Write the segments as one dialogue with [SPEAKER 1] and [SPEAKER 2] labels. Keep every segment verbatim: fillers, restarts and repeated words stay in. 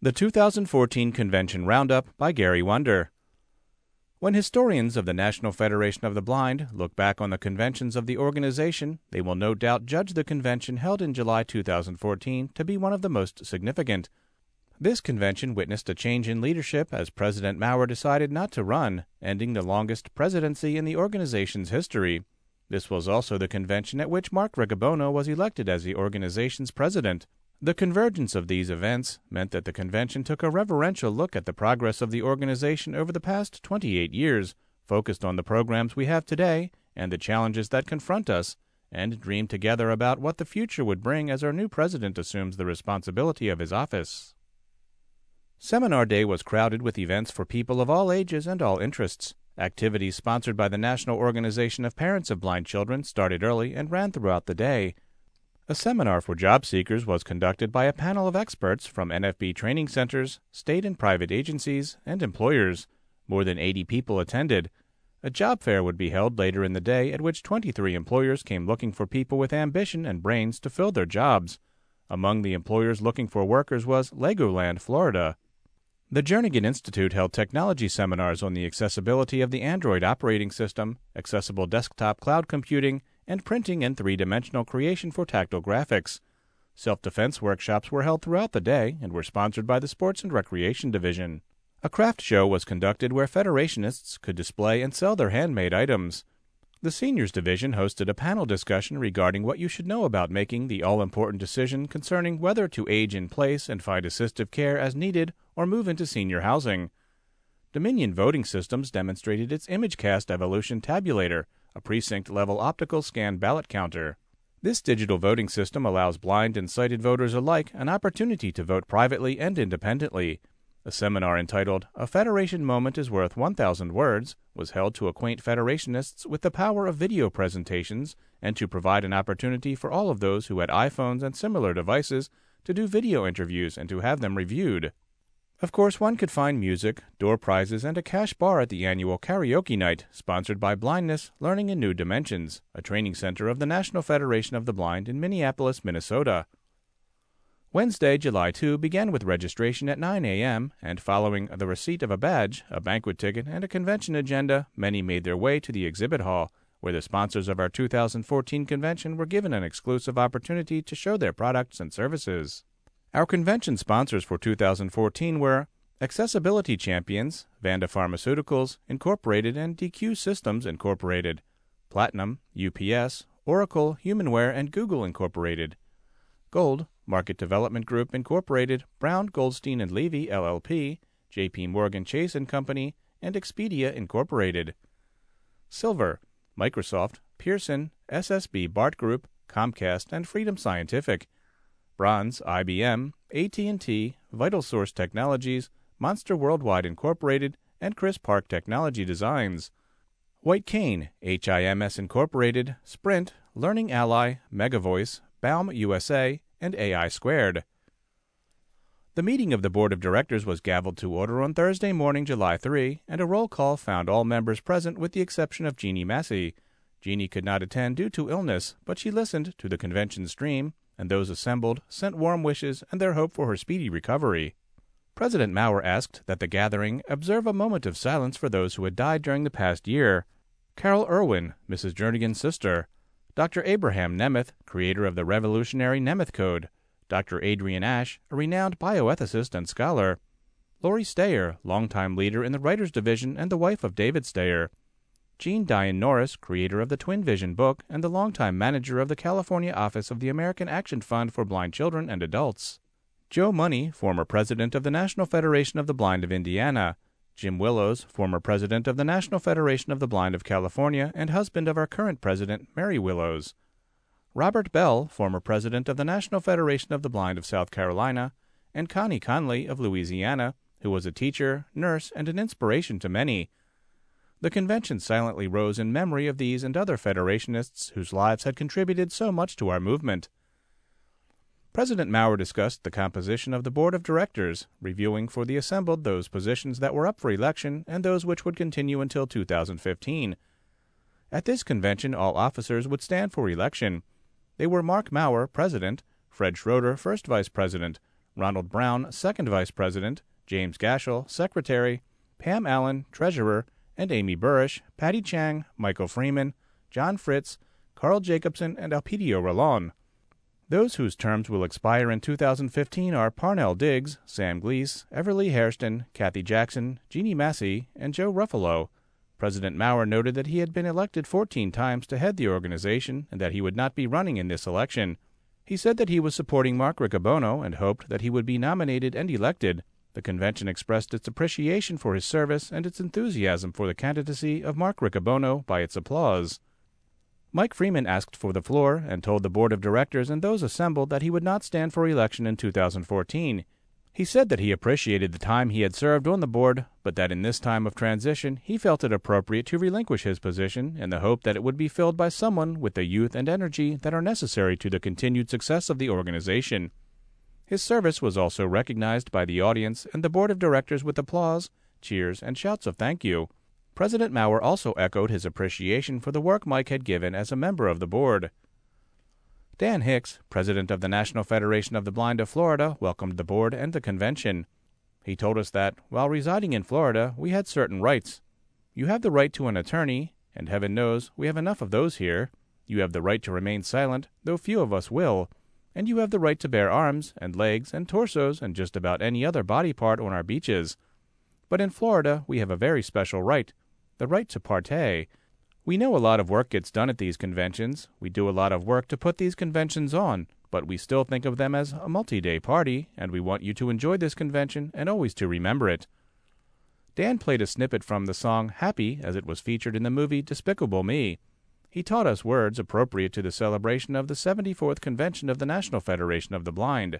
[SPEAKER 1] The two thousand fourteen Convention Roundup by Gary Wunder. When historians of the National Federation of the Blind look back on the conventions of the organization, they will no doubt judge the convention held in July two thousand fourteen to be one of the most significant. This convention witnessed a change in leadership as President Maurer decided not to run, ending the longest presidency in the organization's history. This was also the convention at which Mark Riccobono was elected as the organization's president. The convergence of these events meant that the convention took a reverential look at the progress of the organization over the past twenty-eight years, focused on the programs we have today and the challenges that confront us, and dreamed together about what the future would bring as our new president assumes the responsibility of his office. Seminar Day was crowded with events for people of all ages and all interests. Activities sponsored by the National Organization of Parents of Blind Children started early and ran throughout the day. A seminar for job seekers was conducted by a panel of experts from N F B training centers, state and private agencies, and employers. More than eighty people attended. A job fair would be held later in the day at which twenty-three employers came looking for people with ambition and brains to fill their jobs. Among the employers looking for workers was Legoland, Florida. The Jernigan Institute held technology seminars on the accessibility of the Android operating system, accessible desktop cloud computing, and printing and three-dimensional creation for tactile graphics. Self-defense workshops were held throughout the day and were sponsored by the Sports and Recreation Division. A craft show was conducted where Federationists could display and sell their handmade items. The Seniors Division hosted a panel discussion regarding what you should know about making the all-important decision concerning whether to age in place and find assistive care as needed or move into senior housing. Dominion Voting Systems demonstrated its ImageCast Evolution Tabulator, a precinct-level optical scan ballot counter. This digital voting system allows blind and sighted voters alike an opportunity to vote privately and independently. A seminar entitled "A Federation Moment is Worth one thousand Words" was held to acquaint Federationists with the power of video presentations and to provide an opportunity for all of those who had iPhones and similar devices to do video interviews and to have them reviewed. Of course, one could find music, door prizes, and a cash bar at the annual karaoke night, sponsored by Blindness Learning in New Dimensions, a training center of the National Federation of the Blind in Minneapolis, Minnesota. Wednesday, July second, began with registration at nine a.m., and following the receipt of a badge, a banquet ticket, and a convention agenda, many made their way to the exhibit hall, where the sponsors of our two thousand fourteen convention were given an exclusive opportunity to show their products and services. Our convention sponsors for two thousand fourteen were Accessibility Champions, Vanda Pharmaceuticals, Incorporated, and D Q Systems, Incorporated, Platinum, U P S, Oracle, Humanware, and Google, Incorporated, Gold, Market Development Group, Incorporated, Brown, Goldstein and Levy, L L P, J P Morgan Chase and Company, and Expedia, Incorporated, Silver, Microsoft, Pearson, S S B Bart Group, Comcast, and Freedom Scientific, Bronze, I B M, A T and T, Vital Source Technologies, Monster Worldwide Incorporated, and Chris Park Technology Designs. White Cane, H I M S Incorporated, Sprint, Learning Ally, Megavoice, Baum U S A, and A I Squared. The meeting of the Board of Directors was gavelled to order on Thursday morning, July third, and a roll call found all members present with the exception of Jeannie Massey. Jeannie could not attend due to illness, but she listened to the convention stream, and those assembled sent warm wishes and their hope for her speedy recovery. President Maurer asked that the gathering observe a moment of silence for those who had died during the past year. Carol Irwin, Missus Jernigan's sister, Doctor Abraham Nemeth, creator of the revolutionary Nemeth Code, Doctor Adrian Ash, a renowned bioethicist and scholar, Lori Stayer, longtime leader in the Writers Division and the wife of David Stayer, Jean Diane Norris, creator of the Twin Vision book and the longtime manager of the California office of the American Action Fund for Blind Children and Adults, Joe Money, former president of the National Federation of the Blind of Indiana, Jim Willows, former president of the National Federation of the Blind of California and husband of our current president, Mary Willows, Robert Bell, former president of the National Federation of the Blind of South Carolina, and Connie Conley of Louisiana, who was a teacher, nurse, and an inspiration to many. The convention silently rose in memory of these and other Federationists whose lives had contributed so much to our movement. President Maurer discussed the composition of the Board of Directors, reviewing for the assembled those positions that were up for election and those which would continue until two thousand fifteen. At this convention, all officers would stand for election. They were Mark Maurer, President, Fred Schroeder, First Vice President, Ronald Brown, second vice president, James Gashel, secretary, Pam Allen, treasurer, and Amy Burrish, Patty Chang, Michael Freeman, John Fritz, Carl Jacobson, and Elpidio Rolon. Those whose terms will expire in two thousand fifteen are Parnell Diggs, Sam Glees, Everly Hairston, Kathy Jackson, Jeannie Massey, and Joe Ruffalo. President Maurer noted that he had been elected fourteen times to head the organization and that he would not be running in this election. He said that he was supporting Mark Riccobono and hoped that he would be nominated and elected. The convention expressed its appreciation for his service and its enthusiasm for the candidacy of Mark Riccobono by its applause. Mike Freeman asked for the floor and told the board of directors and those assembled that he would not stand for election in two thousand fourteen. He said that he appreciated the time he had served on the board, but that in this time of transition he felt it appropriate to relinquish his position in the hope that it would be filled by someone with the youth and energy that are necessary to the continued success of the organization. His service was also recognized by the audience and the board of directors with applause, cheers, and shouts of thank you. President Maurer also echoed his appreciation for the work Mike had given as a member of the board. Dan Hicks, president of the National Federation of the Blind of Florida, welcomed the board and the convention. He told us that, while residing in Florida, we had certain rights. You have the right to an attorney, and heaven knows we have enough of those here. You have the right to remain silent, though few of us will. And you have the right to bear arms and legs and torsos and just about any other body part on our beaches. But in Florida, we have a very special right. The right to partay. We know a lot of work gets done at these conventions. We do a lot of work to put these conventions on, but we still think of them as a multi-day party, and we want you to enjoy this convention and always to remember it. Dan played a snippet from the song Happy as it was featured in the movie Despicable Me. He taught us words appropriate to the celebration of the seventy-fourth Convention of the National Federation of the Blind.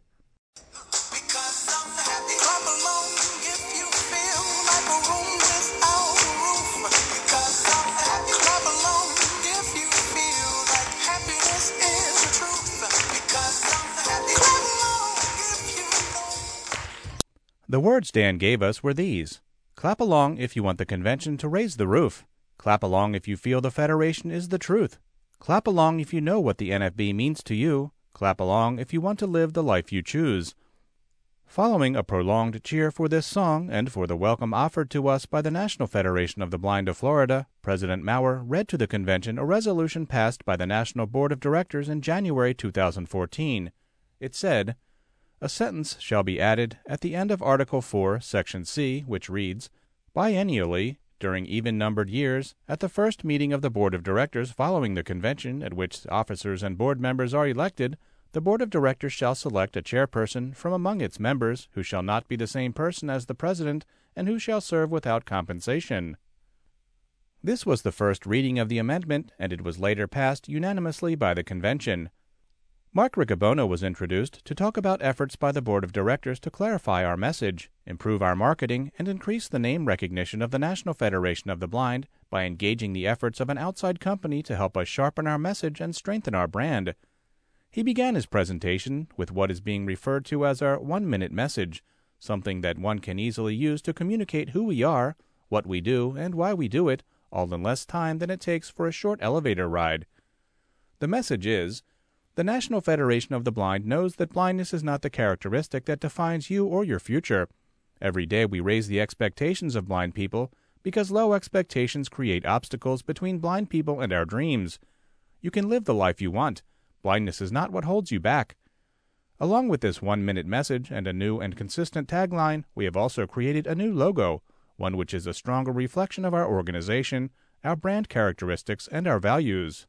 [SPEAKER 1] The words Dan gave us were these: clap along if you want the convention to raise the roof. Clap along if you feel the Federation is the truth. Clap along if you know what the N F B means to you. Clap along if you want to live the life you choose. Following a prolonged cheer for this song and for the welcome offered to us by the National Federation of the Blind of Florida, President Maurer read to the convention a resolution passed by the National Board of Directors in January two thousand fourteen. It said, "A sentence shall be added at the end of Article four, Section C, which reads, biennially, during even-numbered years, at the first meeting of the Board of Directors following the convention at which officers and board members are elected, the Board of Directors shall select a chairperson from among its members who shall not be the same person as the president and who shall serve without compensation." This was the first reading of the amendment, and it was later passed unanimously by the convention. Mark Riccobono was introduced to talk about efforts by the Board of Directors to clarify our message, improve our marketing, and increase the name recognition of the National Federation of the Blind by engaging the efforts of an outside company to help us sharpen our message and strengthen our brand. He began his presentation with what is being referred to as our one-minute message, something that one can easily use to communicate who we are, what we do, and why we do it, all in less time than it takes for a short elevator ride. The message is, the National Federation of the Blind knows that blindness is not the characteristic that defines you or your future. Every day we raise the expectations of blind people because low expectations create obstacles between blind people and our dreams. You can live the life you want. Blindness is not what holds you back. Along with this one-minute message and a new and consistent tagline, we have also created a new logo, one which is a stronger reflection of our organization, our brand characteristics, and our values.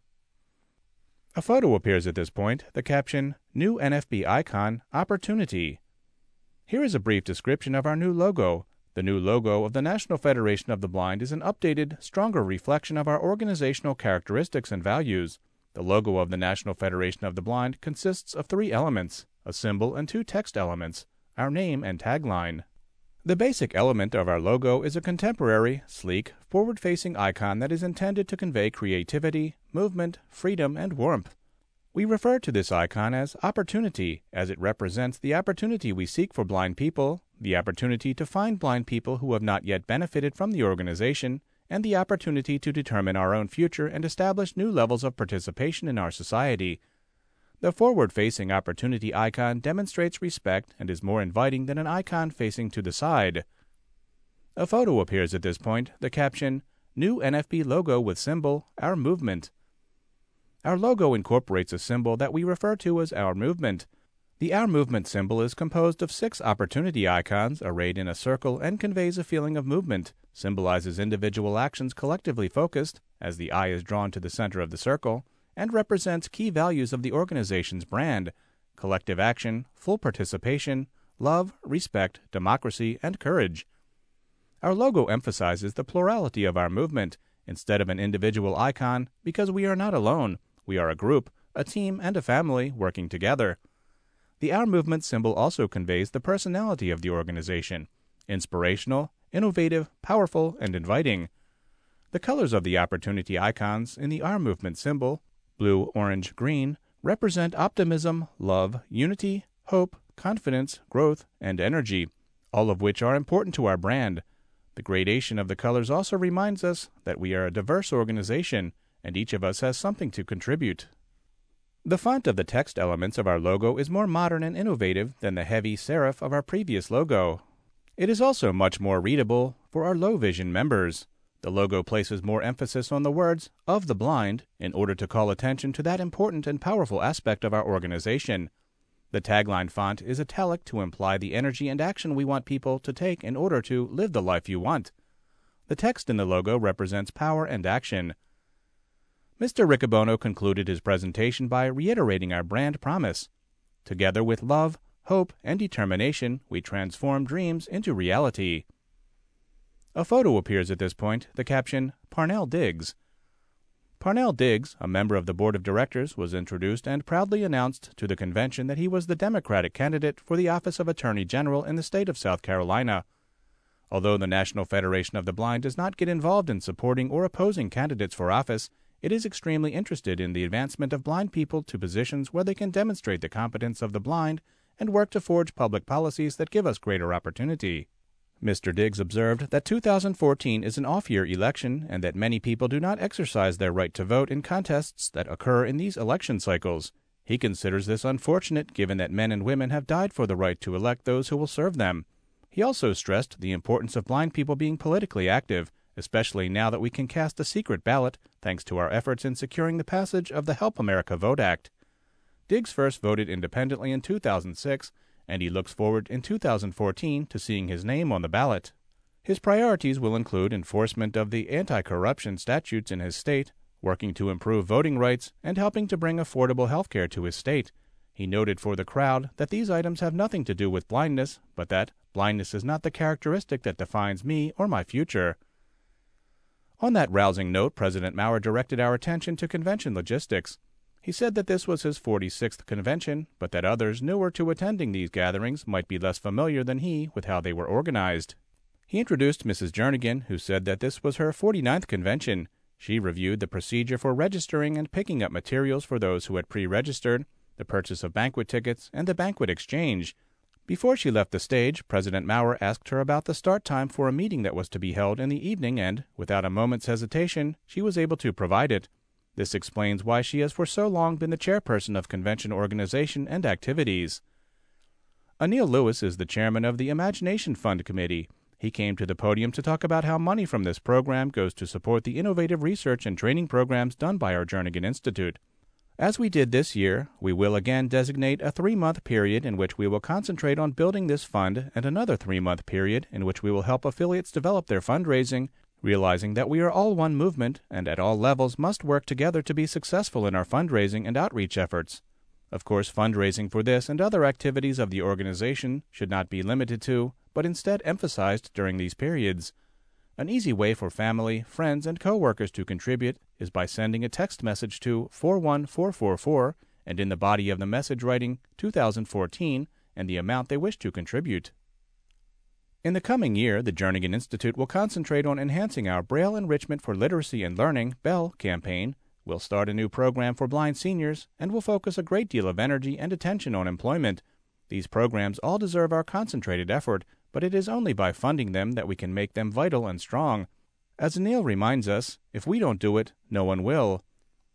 [SPEAKER 1] A photo appears at this point, the caption, New N F B Icon, Opportunity. Here is a brief description of our new logo. The new logo of the National Federation of the Blind is an updated, stronger reflection of our organizational characteristics and values. The logo of the National Federation of the Blind consists of three elements, a symbol and two text elements, our name and tagline. The basic element of our logo is a contemporary, sleek, forward-facing icon that is intended to convey creativity, movement, freedom, and warmth. We refer to this icon as Opportunity, as it represents the opportunity we seek for blind people, the opportunity to find blind people who have not yet benefited from the organization, and the opportunity to determine our own future and establish new levels of participation in our society. The forward-facing opportunity icon demonstrates respect and is more inviting than an icon facing to the side. A photo appears at this point, the caption, "New N F B logo with symbol, Our Movement." Our logo incorporates a symbol that we refer to as Our Movement. The Our Movement symbol is composed of six opportunity icons arrayed in a circle and conveys a feeling of movement, symbolizes individual actions collectively focused, as the eye is drawn to the center of the circle, and represents key values of the organization's brand: collective action, full participation, love, respect, democracy, and courage. Our logo emphasizes the plurality of our movement, instead of an individual icon, because we are not alone. We are a group, a team, and a family working together. The Our Movement symbol also conveys the personality of the organization: inspirational, innovative, powerful, and inviting. The colors of the opportunity icons in the Our Movement symbol, blue, orange, green, represent optimism, love, unity, hope, confidence, growth, and energy, all of which are important to our brand. The gradation of the colors also reminds us that we are a diverse organization, and each of us has something to contribute. The font of the text elements of our logo is more modern and innovative than the heavy serif of our previous logo. It is also much more readable for our low vision members. The logo places more emphasis on the words "of the blind" in order to call attention to that important and powerful aspect of our organization. The tagline font is italic to imply the energy and action we want people to take in order to live the life you want. The text in the logo represents power and action. Mister Riccobono concluded his presentation by reiterating our brand promise: together with love, hope, and determination, we transform dreams into reality. A photo appears at this point, the caption, "Parnell Diggs." Parnell Diggs, a member of the board of directors, was introduced and proudly announced to the convention that he was the Democratic candidate for the office of Attorney General in the state of South Carolina. Although the National Federation of the Blind does not get involved in supporting or opposing candidates for office, it is extremely interested in the advancement of blind people to positions where they can demonstrate the competence of the blind and work to forge public policies that give us greater opportunity. Mister Diggs observed that two thousand fourteen is an off-year election and that many people do not exercise their right to vote in contests that occur in these election cycles. He considers this unfortunate given that men and women have died for the right to elect those who will serve them. He also stressed the importance of blind people being politically active, especially now that we can cast a secret ballot thanks to our efforts in securing the passage of the Help America Vote Act. Diggs first voted independently in two thousand six, and he looks forward in two thousand fourteen to seeing his name on the ballot. His priorities will include enforcement of the anti-corruption statutes in his state, working to improve voting rights, and helping to bring affordable health care to his state. He noted for the crowd that these items have nothing to do with blindness, but that blindness is not the characteristic that defines me or my future. On that rousing note, President Maurer directed our attention to convention logistics. He said that this was his forty-sixth convention, but that others newer to attending these gatherings might be less familiar than he with how they were organized. He introduced Missus Jernigan, who said that this was her forty-ninth convention. She reviewed the procedure for registering and picking up materials for those who had pre-registered, the purchase of banquet tickets, and the banquet exchange. Before she left the stage, President Maurer asked her about the start time for a meeting that was to be held in the evening and, without a moment's hesitation, she was able to provide it. This explains why she has for so long been the chairperson of convention organization and activities. Anil Lewis is the chairman of the Imagination Fund Committee. He came to the podium to talk about how money from this program goes to support the innovative research and training programs done by our Jernigan Institute. As we did this year, we will again designate a three-month period in which we will concentrate on building this fund and another three-month period in which we will help affiliates develop their fundraising, realizing that we are all one movement and at all levels must work together to be successful in our fundraising and outreach efforts. Of course, fundraising for this and other activities of the organization should not be limited to, but instead emphasized during these periods. An easy way for family, friends, and coworkers to contribute is by sending a text message to four one four four four and in the body of the message writing two thousand fourteen and the amount they wish to contribute. In the coming year, the Jernigan Institute will concentrate on enhancing our Braille Enrichment for Literacy and Learning campaign. We'll start a new program for blind seniors, and will focus a great deal of energy and attention on employment. These programs all deserve our concentrated effort, but it is only by funding them that we can make them vital and strong. As Anil reminds us, if we don't do it, no one will.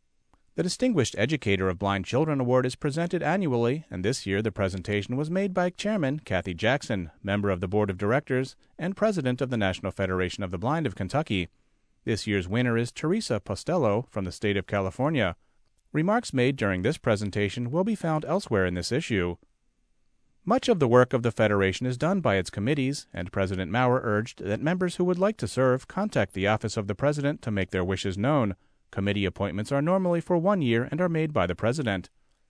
[SPEAKER 1] The Distinguished Educator of Blind Children Award is presented annually, and this year the presentation was made by Chairman Kathy Jackson, member of the Board of Directors and President of the National Federation of the Blind of Kentucky. This year's winner is Teresa Postello from the state of California. Remarks made during this presentation will be found elsewhere in this issue. Much of the work of the Federation is done by its committees, and President Maurer urged that members who would like to serve contact the Office of the President to make their wishes known. Committee appointments are normally for one year and are made by the President.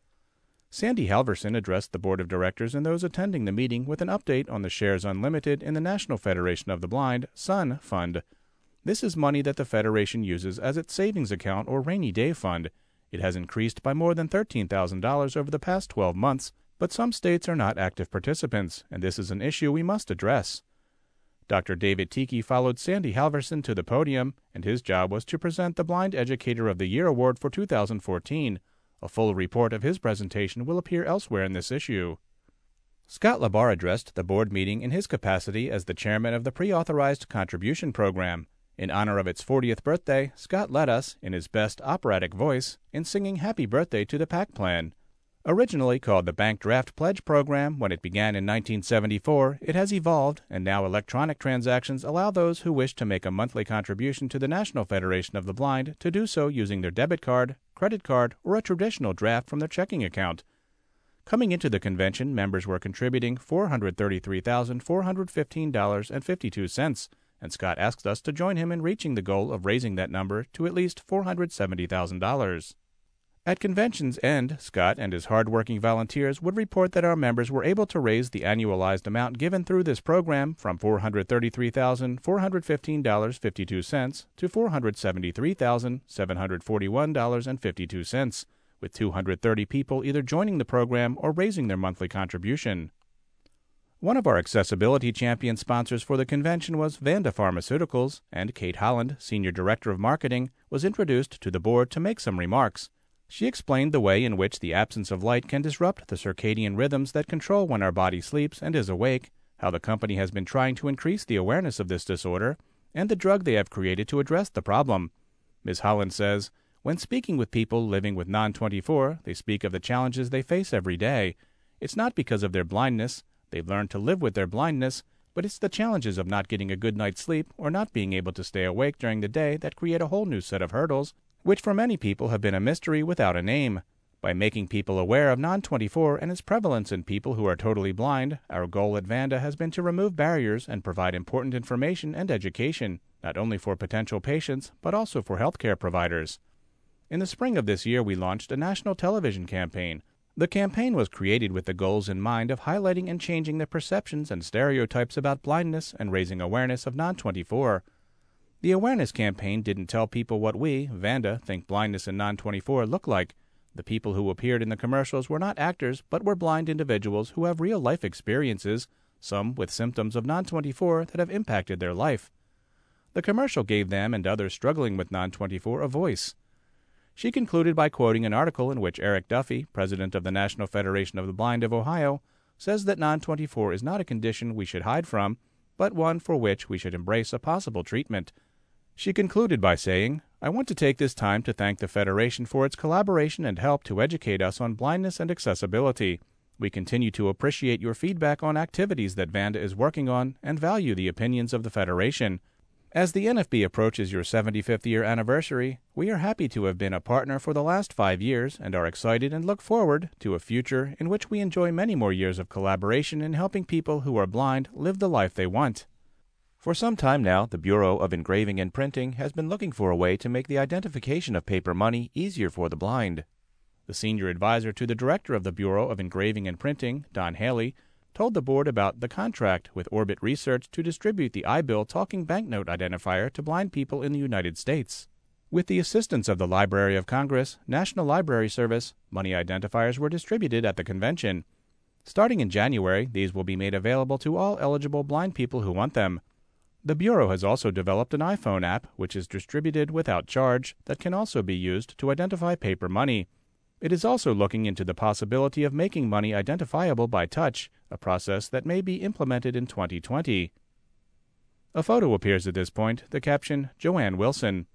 [SPEAKER 1] Sandy Halverson addressed the Board of Directors and those attending the meeting with an update on the shares unlimited in the National Federation of the Blind, SUN, fund. This is money that the Federation uses as its savings account or rainy day fund. It has increased by more than thirteen thousand dollars over the past twelve months, but some states are not active participants, and this is an issue we must address. Doctor David Tiki followed Sandy Halverson to the podium, and his job was to present the Blind Educator of the Year Award for two thousand fourteen. A full report of his presentation will appear elsewhere in this issue. Scott LaBarre addressed the board meeting in his capacity as the chairman of the Pre-Authorized Contribution Program. In honor of its fortieth birthday, Scott led us, in his best operatic voice, in singing Happy Birthday to the PAC Plan. Originally called the Bank Draft Pledge Program when it began in nineteen seventy-four, it has evolved, and now electronic transactions allow those who wish to make a monthly contribution to the National Federation of the Blind to do so using their debit card, credit card, or a traditional draft from their checking account. Coming into the convention, members were contributing four hundred thirty-three thousand four hundred fifteen dollars and fifty-two cents, and Scott asked us to join him in reaching the goal of raising that number to at least four hundred seventy thousand dollars. At convention's end, Scott and his hard-working volunteers would report that our members were able to raise the annualized amount given through this program from four hundred thirty-three thousand four hundred fifteen dollars and fifty-two cents to four hundred seventy-three thousand seven hundred forty-one dollars and fifty-two cents, with two hundred thirty people either joining the program or raising their monthly contribution. One of our accessibility champion sponsors for the convention was Vanda Pharmaceuticals, and Kate Holland, Senior Director of Marketing, was introduced to the board to make some remarks. She explained the way in which the absence of light can disrupt the circadian rhythms that control when our body sleeps and is awake, how the company has been trying to increase the awareness of this disorder, and the drug they have created to address the problem. Miz Holland says, when speaking with people living with non twenty-four, they speak of the challenges they face every day. It's not because of their blindness. They've learned to live with their blindness, but it's the challenges of not getting a good night's sleep or not being able to stay awake during the day that create a whole new set of hurdles, which for many people have been a mystery without a name. By making people aware of non twenty-four and its prevalence in people who are totally blind, our goal at Vanda has been to remove barriers and provide important information and education, not only for potential patients, but also for healthcare providers. In the spring of this year, we launched a national television campaign. The campaign was created with the goals in mind of highlighting and changing the perceptions and stereotypes about blindness and raising awareness of non twenty-four. The awareness campaign didn't tell people what we, Vanda, think blindness and non twenty-four look like. The people who appeared in the commercials were not actors, but were blind individuals who have real-life experiences, some with symptoms of non twenty-four that have impacted their life. The commercial gave them and others struggling with non twenty-four a voice. She concluded by quoting an article in which Eric Duffy, president of the National Federation of the Blind of Ohio, says that non twenty-four is not a condition we should hide from, but one for which we should embrace a possible treatment. She concluded by saying, I want to take this time to thank the Federation for its collaboration and help to educate us on blindness and accessibility. We continue to appreciate your feedback on activities that Vanda is working on and value the opinions of the Federation. As the N F B approaches your seventy-fifth year anniversary, we are happy to have been a partner for the last five years and are excited and look forward to a future in which we enjoy many more years of collaboration in helping people who are blind live the life they want. For some time now, the Bureau of Engraving and Printing has been looking for a way to make the identification of paper money easier for the blind. The senior advisor to the director of the Bureau of Engraving and Printing, Don Haley, told the board about the contract with Orbit Research to distribute the iBill talking banknote identifier to blind people in the United States. With the assistance of the Library of Congress, National Library Service, money identifiers were distributed at the convention. Starting in January, these will be made available to all eligible blind people who want them. The Bureau has also developed an iPhone app, which is distributed without charge, that can also be used to identify paper money. It is also looking into the possibility of making money identifiable by touch, a process that may be implemented in twenty twenty. A photo appears at this point, the caption, Joanne Wilson.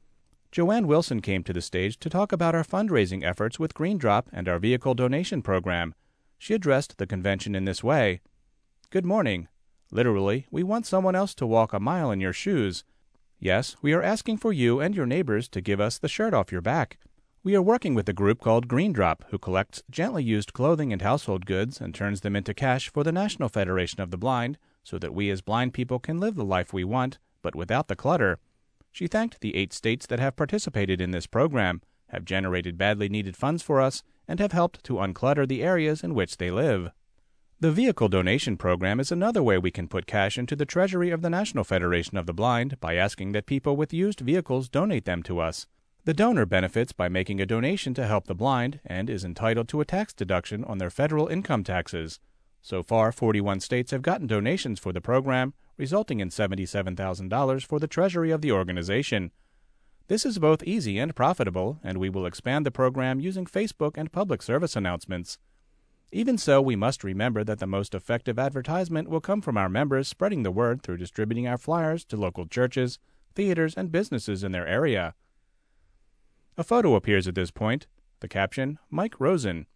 [SPEAKER 1] Joanne Wilson came to the stage to talk about our fundraising efforts with GreenDrop and our vehicle donation program. She addressed the convention in this way. Good morning. Literally, we want someone else to walk a mile in your shoes. Yes, we are asking for you and your neighbors to give us the shirt off your back. We are working with a group called GreenDrop, who collects gently used clothing and household goods and turns them into cash for the National Federation of the Blind, so that we as blind people can live the life we want, but without the clutter. She thanked the eight states that have participated in this program, have generated badly needed funds for us, and have helped to unclutter the areas in which they live. The vehicle donation program is another way we can put cash into the treasury of the National Federation of the Blind by asking that people with used vehicles donate them to us. The donor benefits by making a donation to help the blind and is entitled to a tax deduction on their federal income taxes. So far, forty-one states have gotten donations for the program, resulting in seventy-seven thousand dollars for the treasury of the organization. This is both easy and profitable, and we will expand the program using Facebook and public service announcements. Even so, we must remember that the most effective advertisement will come from our members spreading the word through distributing our flyers to local churches, theaters, and businesses in their area. A photo appears at this point. The caption, Mike Rosen.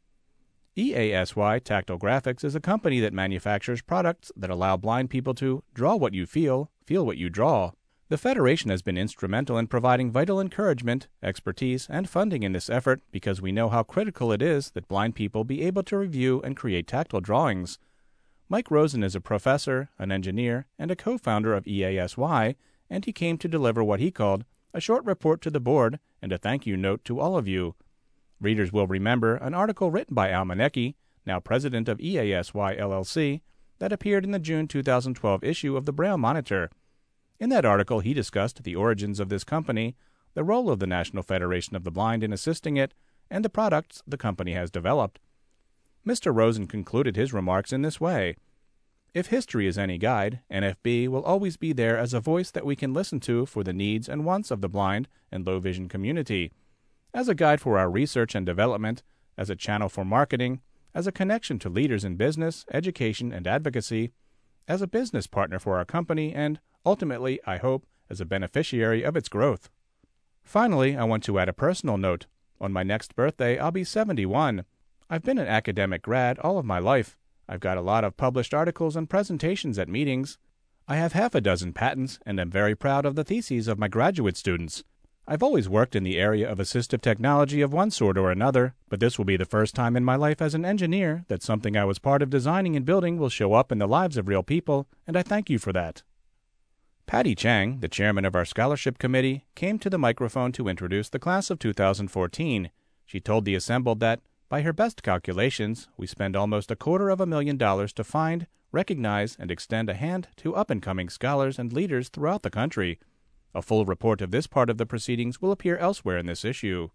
[SPEAKER 1] E A S Y Tactile Graphics is a company that manufactures products that allow blind people to draw what you feel, feel what you draw. The Federation has been instrumental in providing vital encouragement, expertise, and funding in this effort because we know how critical it is that blind people be able to review and create tactile drawings. Mike Rosen is a professor, an engineer, and a co-founder of E A S Y, and he came to deliver what he called a short report to the board and a thank you note to all of you. Readers will remember an article written by Al Manecki, now president of E A S Y L L C, that appeared in the June two thousand twelve issue of the Braille Monitor. In that article, he discussed the origins of this company, the role of the National Federation of the Blind in assisting it, and the products the company has developed. Mister Rosen concluded his remarks in this way. If history is any guide, N F B will always be there as a voice that we can listen to for the needs and wants of the blind and low-vision community, as a guide for our research and development, as a channel for marketing, as a connection to leaders in business, education, and advocacy, as a business partner for our company, and, ultimately, I hope, as a beneficiary of its growth. Finally, I want to add a personal note. On my next birthday, I'll be seventy-one. I've been an academic grad all of my life. I've got a lot of published articles and presentations at meetings. I have half a dozen patents and am very proud of the theses of my graduate students. I've always worked in the area of assistive technology of one sort or another, but this will be the first time in my life as an engineer that something I was part of designing and building will show up in the lives of real people, and I thank you for that. Patty Chang, the chairman of our scholarship committee, came to the microphone to introduce the class of two thousand fourteen. She told the assembled that, by her best calculations, we spend almost a quarter of a million dollars to find, recognize, and extend a hand to up-and-coming scholars and leaders throughout the country. A full report of this part of the proceedings will appear elsewhere in this issue.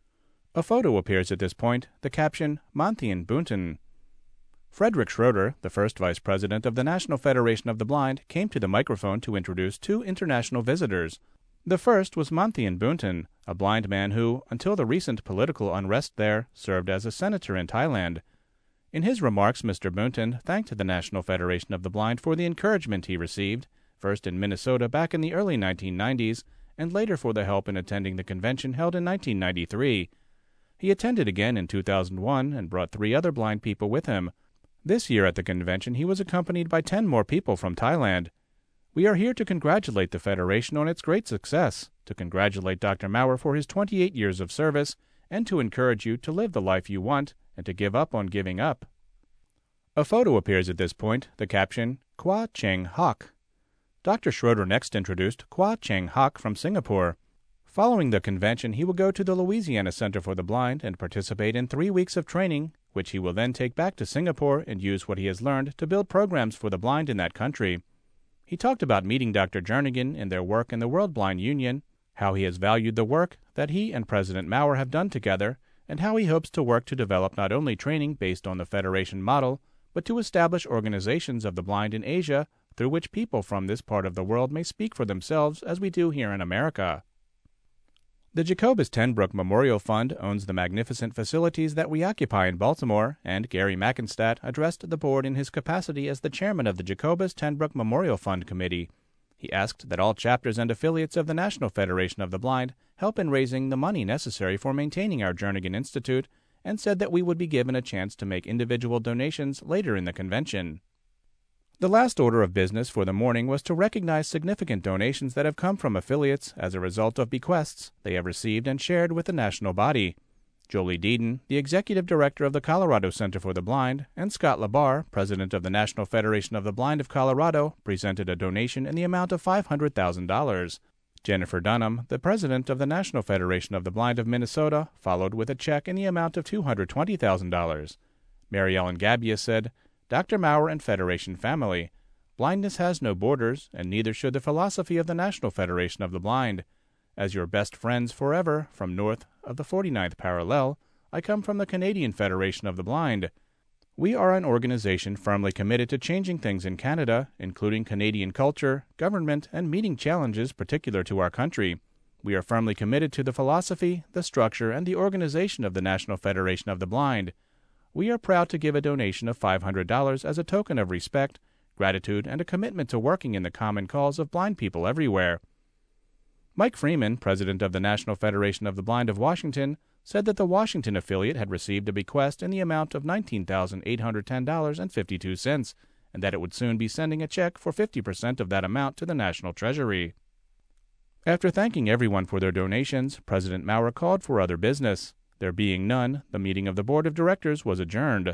[SPEAKER 1] A photo appears at this point, the caption, Manthian Bunten. Frederick Schroeder, the first vice president of the National Federation of the Blind, came to the microphone to introduce two international visitors. The first was Manthian Bunten, a blind man who, until the recent political unrest there, served as a senator in Thailand. In his remarks, Mister Bunten thanked the National Federation of the Blind for the encouragement he received, first in Minnesota back in the early nineteen nineties, and later for the help in attending the convention held in nineteen ninety-three. He attended again in two thousand one and brought three other blind people with him. This year at the convention, he was accompanied by ten more people from Thailand. We are here to congratulate the Federation on its great success, to congratulate Doctor Maurer for his twenty-eight years of service, and to encourage you to live the life you want and to give up on giving up. A photo appears at this point, the caption, Kwa Cheng Hock. Doctor Schroeder next introduced Kwa Cheng Hock from Singapore. Following the convention, he will go to the Louisiana Center for the Blind and participate in three weeks of training, which he will then take back to Singapore and use what he has learned to build programs for the blind in that country. He talked about meeting Doctor Jernigan and their work in the World Blind Union, how he has valued the work that he and President Maurer have done together, and how he hopes to work to develop not only training based on the Federation model, but to establish organizations of the blind in Asia through which people from this part of the world may speak for themselves as we do here in America. The Jacobus Ten Broeck Memorial Fund owns the magnificent facilities that we occupy in Baltimore, and Gary Mackenstadt addressed the board in his capacity as the chairman of the Jacobus Ten Broeck Memorial Fund Committee. He asked that all chapters and affiliates of the National Federation of the Blind help in raising the money necessary for maintaining our Jernigan Institute, and said that we would be given a chance to make individual donations later in the convention. The last order of business for the morning was to recognize significant donations that have come from affiliates as a result of bequests they have received and shared with the national body. Jolie Deedon, the executive director of the Colorado Center for the Blind, and Scott Labar, president of the National Federation of the Blind of Colorado, presented a donation in the amount of five hundred thousand dollars. Jennifer Dunham, the president of the National Federation of the Blind of Minnesota, followed with a check in the amount of two hundred twenty thousand dollars. Mary Ellen Gabbia said, "Doctor Maurer and Federation family, blindness has no borders, and neither should the philosophy of the National Federation of the Blind. As your best friends forever, from north of the forty-ninth parallel, I come from the Canadian Federation of the Blind. We are an organization firmly committed to changing things in Canada, including Canadian culture, government, and meeting challenges particular to our country. We are firmly committed to the philosophy, the structure, and the organization of the National Federation of the Blind. We are proud to give a donation of five hundred dollars as a token of respect, gratitude, and a commitment to working in the common cause of blind people everywhere." Mike Freeman, president of the National Federation of the Blind of Washington, said that the Washington affiliate had received a bequest in the amount of nineteen thousand eight hundred ten dollars and fifty-two cents, and that it would soon be sending a check for fifty percent of that amount to the National Treasury. After thanking everyone for their donations, President Maurer called for other business. There being none, the meeting of the board of directors was adjourned.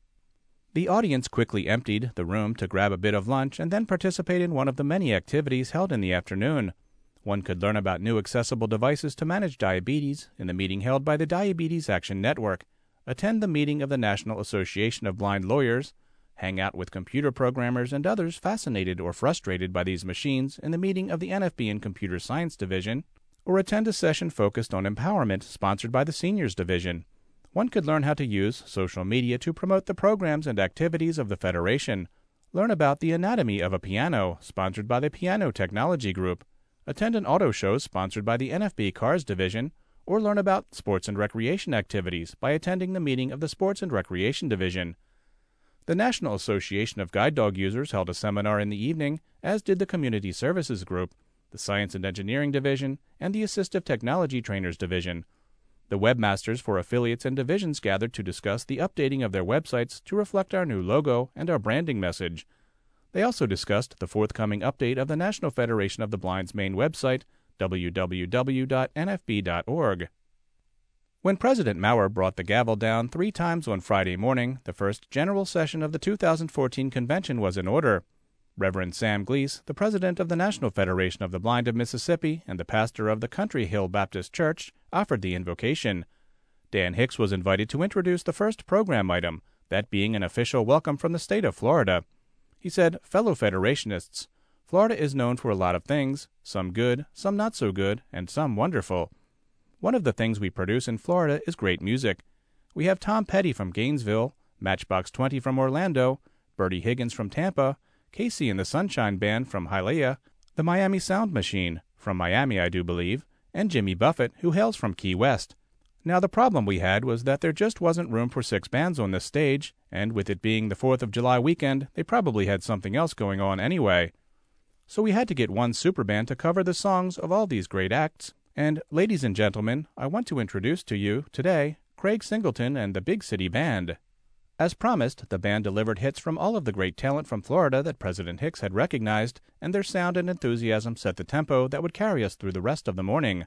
[SPEAKER 1] The audience quickly emptied the room to grab a bit of lunch and then participate in one of the many activities held in the afternoon. One could learn about new accessible devices to manage diabetes in the meeting held by the Diabetes Action Network, attend the meeting of the National Association of Blind Lawyers, hang out with computer programmers and others fascinated or frustrated by these machines in the meeting of the N F B and Computer Science Division, or attend a session focused on empowerment sponsored by the Seniors Division. One could learn how to use social media to promote the programs and activities of the Federation, learn about the anatomy of a piano sponsored by the Piano Technology Group, attend an auto show sponsored by the N F B Cars Division, or learn about sports and recreation activities by attending the meeting of the Sports and Recreation Division. The National Association of Guide Dog Users held a seminar in the evening, as did the Community Services Group, the Science and Engineering Division, and the Assistive Technology Trainers Division. The webmasters for affiliates and divisions gathered to discuss the updating of their websites to reflect our new logo and our branding message. They also discussed the forthcoming update of the National Federation of the Blind's main website, w w w dot n f b dot org. When President Maurer brought the gavel down three times on Friday morning, the first general session of the two thousand fourteen convention was in order. Reverend Sam Gleese, the president of the National Federation of the Blind of Mississippi and the pastor of the Country Hill Baptist Church, offered the invocation. Dan Hicks was invited to introduce the first program item, that being an official welcome from the state of Florida. He said, "Fellow Federationists, Florida is known for a lot of things, some good, some not so good, and some wonderful. One of the things we produce in Florida is great music. We have Tom Petty from Gainesville, Matchbox twenty from Orlando, Bertie Higgins from Tampa, Casey and the Sunshine Band from Hialeah, the Miami Sound Machine, from Miami I do believe, and Jimmy Buffett, who hails from Key West. Now the problem we had was that there just wasn't room for six bands on this stage, and with it being the fourth of July weekend, they probably had something else going on anyway. So we had to get one super band to cover the songs of all these great acts. And, ladies and gentlemen, I want to introduce to you, today, Craig Singleton and the Big City Band." As promised, the band delivered hits from all of the great talent from Florida that President Hicks had recognized, and their sound and enthusiasm set the tempo that would carry us through the rest of the morning.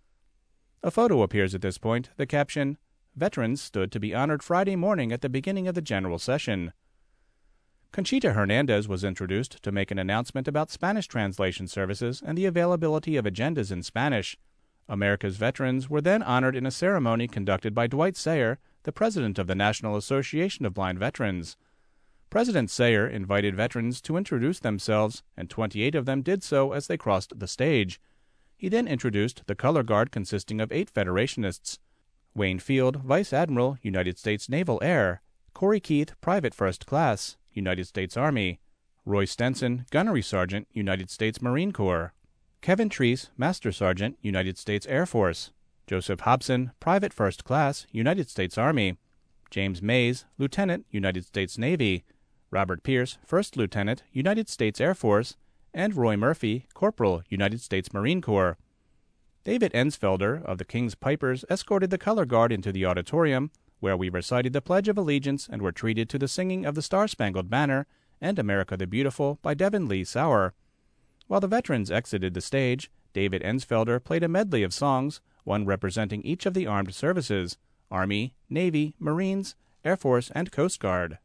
[SPEAKER 1] A photo appears at this point, the caption, "Veterans stood to be honored Friday morning at the beginning of the general session." Conchita Hernandez was introduced to make an announcement about Spanish translation services and the availability of agendas in Spanish. America's veterans were then honored in a ceremony conducted by Dwight Sayer, the president of the National Association of Blind Veterans. President Sayer invited veterans to introduce themselves, and twenty-eight of them did so as they crossed the stage. He then introduced the color guard consisting of eight Federationists: Wayne Field, Vice Admiral, United States Naval Air; Corey Keith, Private First Class, United States Army; Roy Stenson, Gunnery Sergeant, United States Marine Corps; Kevin Treese, Master Sergeant, United States Air Force; Joseph Hobson, Private First Class, United States Army; James Mays, Lieutenant, United States Navy; Robert Pierce, First Lieutenant, United States Air Force; and Roy Murphy, Corporal, United States Marine Corps. David Ensfelder of the King's Pipers escorted the color guard into the auditorium, where we recited the Pledge of Allegiance and were treated to the singing of the Star-Spangled Banner and America the Beautiful by Devin Lee Sauer. While the veterans exited the stage, David Ensfelder played a medley of songs, one representing each of the armed services: Army, Navy, Marines, Air Force, and Coast Guard.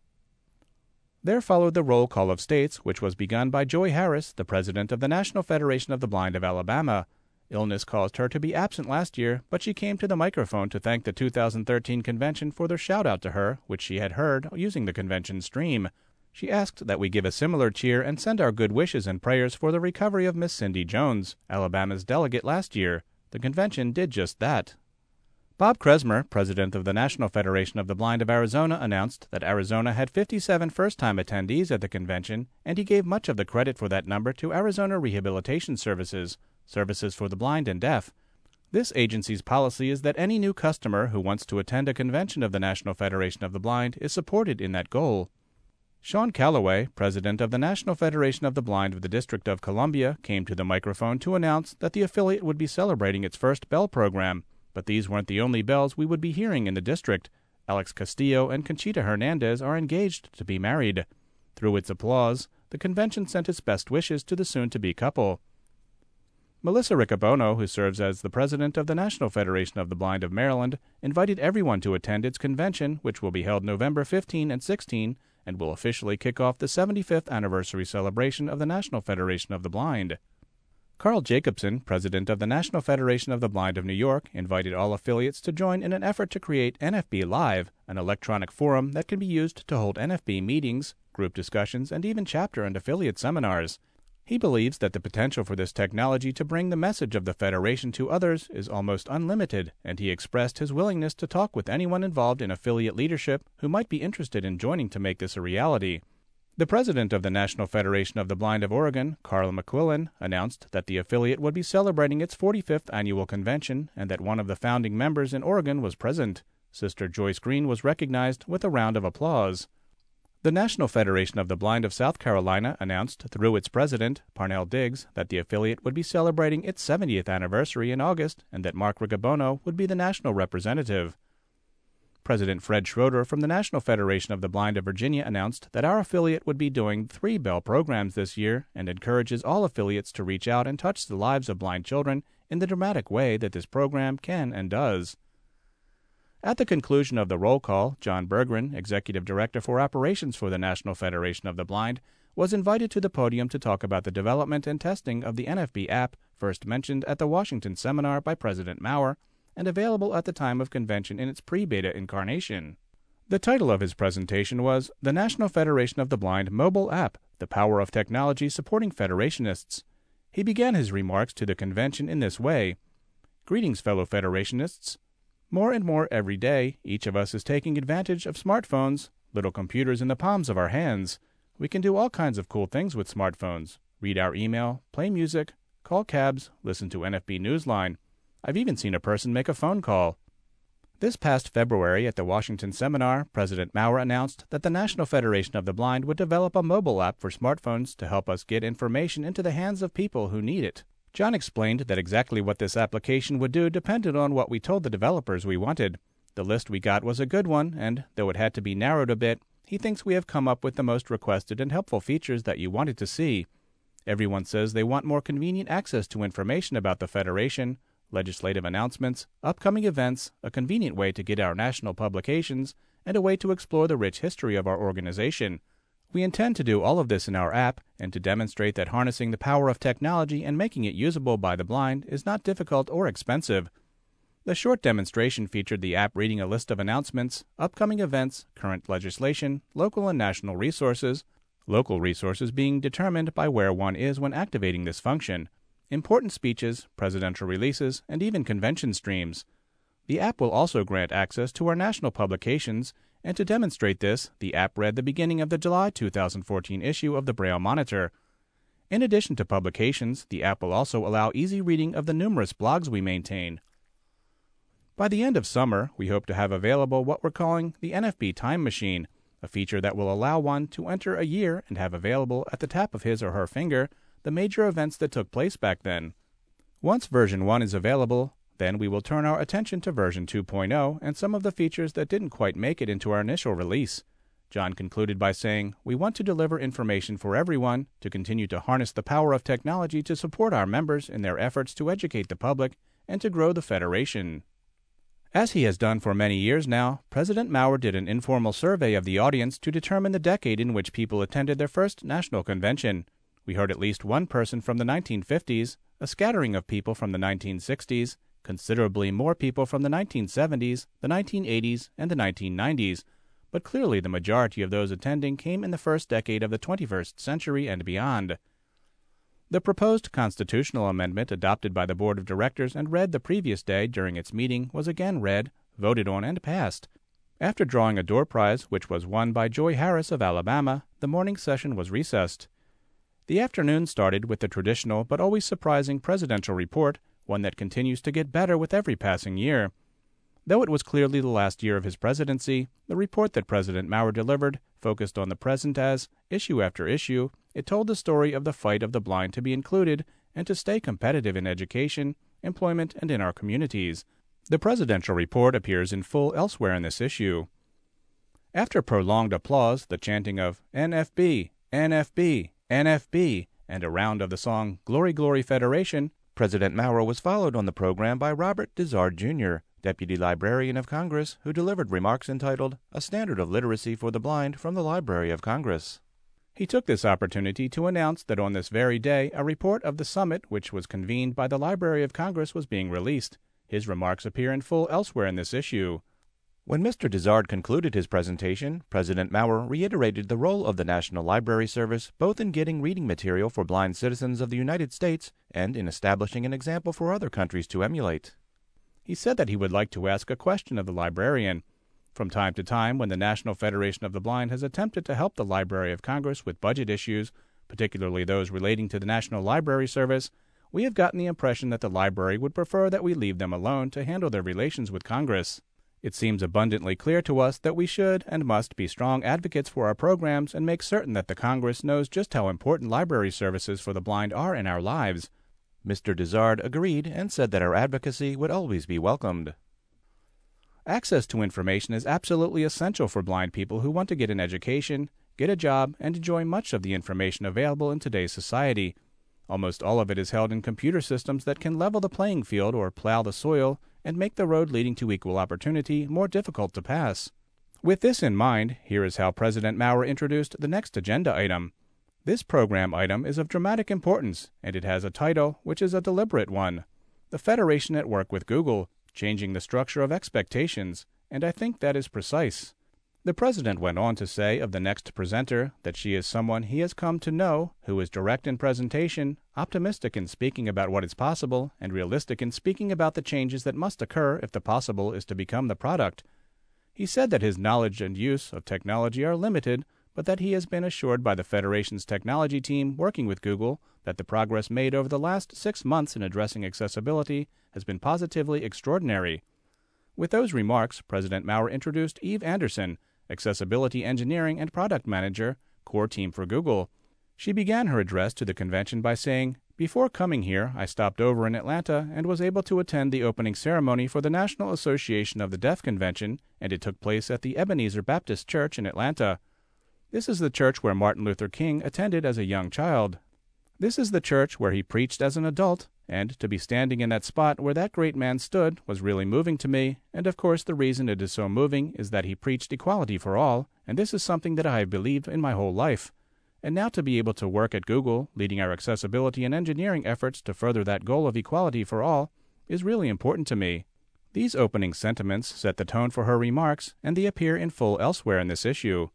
[SPEAKER 1] There followed the roll call of states, which was begun by Joy Harris, the president of the National Federation of the Blind of Alabama. Illness caused her to be absent last year, but she came to the microphone to thank the two thousand thirteen convention for their shout-out to her, which she had heard using the convention stream. She asked that we give a similar cheer and send our good wishes and prayers for the recovery of Miss Cindy Jones, Alabama's delegate last year. The convention did just that. Bob Kresmer, president of the National Federation of the Blind of Arizona, announced that Arizona had fifty-seven first-time attendees at the convention, and he gave much of the credit for that number to Arizona Rehabilitation Services, Services for the Blind and Deaf. This agency's policy is that any new customer who wants to attend a convention of the National Federation of the Blind is supported in that goal. Sean Calloway, president of the National Federation of the Blind of the District of Columbia, came to the microphone to announce that the affiliate would be celebrating its first bell program. But these weren't the only bells we would be hearing in the district. Alex Castillo and Conchita Hernandez are engaged to be married. Through its applause, the convention sent its best wishes to the soon-to-be couple. Melissa Riccobono, who serves as the president of the National Federation of the Blind of Maryland, invited everyone to attend its convention, which will be held November fifteenth and sixteenth, and will officially kick off the seventy-fifth anniversary celebration of the National Federation of the Blind. Carl Jacobson, president of the National Federation of the Blind of New York, invited all affiliates to join in an effort to create N F B Live, an electronic forum that can be used to hold N F B meetings, group discussions, and even chapter and affiliate seminars. He believes that the potential for this technology to bring the message of the Federation to others is almost unlimited, and he expressed his willingness to talk with anyone involved in affiliate leadership who might be interested in joining to make this a reality. The president of the National Federation of the Blind of Oregon, Carl McQuillan, announced that the affiliate would be celebrating its forty-fifth annual convention and that one of the founding members in Oregon was present. Sister Joyce Green was recognized with a round of applause. The National Federation of the Blind of South Carolina announced through its president, Parnell Diggs, that the affiliate would be celebrating its seventieth anniversary in August and that Mark Riccobono would be the national representative. President Fred Schroeder from the National Federation of the Blind of Virginia announced that our affiliate would be doing three bell programs this year and encourages all affiliates to reach out and touch the lives of blind children in the dramatic way that this program can and does. At the conclusion of the roll call, John Berggren, Executive Director for Operations for the National Federation of the Blind, was invited to the podium to talk about the development and testing of the N F B app first mentioned at the Washington seminar by President Maurer and available at the time of convention in its pre-beta incarnation. The title of his presentation was The National Federation of the Blind Mobile App, The Power of Technology Supporting Federationists. He began his remarks to the convention in this way: Greetings, fellow Federationists. More and more every day, each of us is taking advantage of smartphones, little computers in the palms of our hands. We can do all kinds of cool things with smartphones: read our email, play music, call cabs, listen to N F B Newsline. I've even seen a person make a phone call. This past February at the Washington seminar, President Maurer announced that the National Federation of the Blind would develop a mobile app for smartphones to help us get information into the hands of people who need it. John explained that exactly what this application would do depended on what we told the developers we wanted. The list we got was a good one, and, though it had to be narrowed a bit, he thinks we have come up with the most requested and helpful features that you wanted to see. Everyone says they want more convenient access to information about the Federation, legislative announcements, upcoming events, a convenient way to get our national publications, and a way to explore the rich history of our organization. We intend to do all of this in our app, and to demonstrate that harnessing the power of technology and making it usable by the blind is not difficult or expensive. The short demonstration featured the app reading a list of announcements, upcoming events, current legislation, local and national resources, local resources being determined by where one is when activating this function, important speeches, presidential releases, and even convention streams. The app will also grant access to our national publications, and to demonstrate this, the app read the beginning of the July two thousand fourteen issue of the Braille Monitor. In addition to publications, the app will also allow easy reading of the numerous blogs we maintain. By the end of summer, we hope to have available what we're calling the N F B Time Machine, a feature that will allow one to enter a year and have available at the tap of his or her finger the major events that took place back then. Once version one is available, then we will turn our attention to version two point oh and some of the features that didn't quite make it into our initial release. John concluded by saying, "We want to deliver information for everyone, to continue to harness the power of technology to support our members in their efforts to educate the public and to grow the Federation." As he has done for many years now, President Maurer did an informal survey of the audience to determine the decade in which people attended their first national convention. We heard at least one person from the nineteen fifties, a scattering of people from the nineteen sixties, considerably more people from the nineteen seventies, the nineteen eighties, and the nineteen nineties, but clearly the majority of those attending came in the first decade of the twenty-first century and beyond. The proposed constitutional amendment adopted by the Board of Directors and read the previous day during its meeting was again read, voted on, and passed. After drawing a door prize, which was won by Joy Harris of Alabama, the morning session was recessed. The afternoon started with the traditional but always surprising presidential report, one that continues to get better with every passing year. Though it was clearly the last year of his presidency, the report that President Maurer delivered focused on the present as, issue after issue, it told the story of the fight of the blind to be included and to stay competitive in education, employment, and in our communities. The presidential report appears in full elsewhere in this issue. After prolonged applause, the chanting of N F B, N F B, N F B, and a round of the song Glory, Glory, Federation, President Maurer was followed on the program by Robert Dizard, Junior, Deputy Librarian of Congress, who delivered remarks entitled, "A Standard of Literacy for the Blind" from the Library of Congress. He took this opportunity to announce that on this very day a report of the summit which was convened by the Library of Congress was being released. His remarks appear in full elsewhere in this issue. When Mister Dizard concluded his presentation, President Maurer reiterated the role of the National Library Service both in getting reading material for blind citizens of the United States and in establishing an example for other countries to emulate. He said that he would like to ask a question of the librarian. From time to time, when the National Federation of the Blind has attempted to help the Library of Congress with budget issues, particularly those relating to the National Library Service, we have gotten the impression that the library would prefer that we leave them alone to handle their relations with Congress. It seems abundantly clear to us that we should and must be strong advocates for our programs and make certain that the Congress knows just how important library services for the blind are in our lives. Mister Dizard agreed and said that our advocacy would always be welcomed. Access to information is absolutely essential for blind people who want to get an education, get a job, and enjoy much of the information available in today's society. Almost all of it is held in computer systems that can level the playing field or plow the soil and make the road leading to equal opportunity more difficult to pass. With this in mind, here is how President Maurer introduced the next agenda item. This program item is of dramatic importance, and it has a title which is a deliberate one. The Federation at Work with Google, Changing the Structure of Expectations, and I think that is precise. The President went on to say of the next presenter that she is someone he has come to know, who is direct in presentation, optimistic in speaking about what is possible, and realistic in speaking about the changes that must occur if the possible is to become the product. He said that his knowledge and use of technology are limited, but that he has been assured by the Federation's technology team working with Google that the progress made over the last six months in addressing accessibility has been positively extraordinary. With those remarks, President Maurer introduced Eve Anderson, Accessibility Engineering and Product Manager, Core Team for Google. She began her address to the convention by saying, "Before coming here, I stopped over in Atlanta and was able to attend the opening ceremony for the National Association of the Deaf Convention, and it took place at the Ebenezer Baptist Church in Atlanta. This is the church where Martin Luther King attended as a young child. This is the church where he preached as an adult, and to be standing in that spot where that great man stood was really moving to me, and of course the reason it is so moving is that he preached equality for all, and this is something that I have believed in my whole life. And now to be able to work at Google, leading our accessibility and engineering efforts to further that goal of equality for all, is really important to me." These opening sentiments set the tone for her remarks, and they appear in full elsewhere in this issue.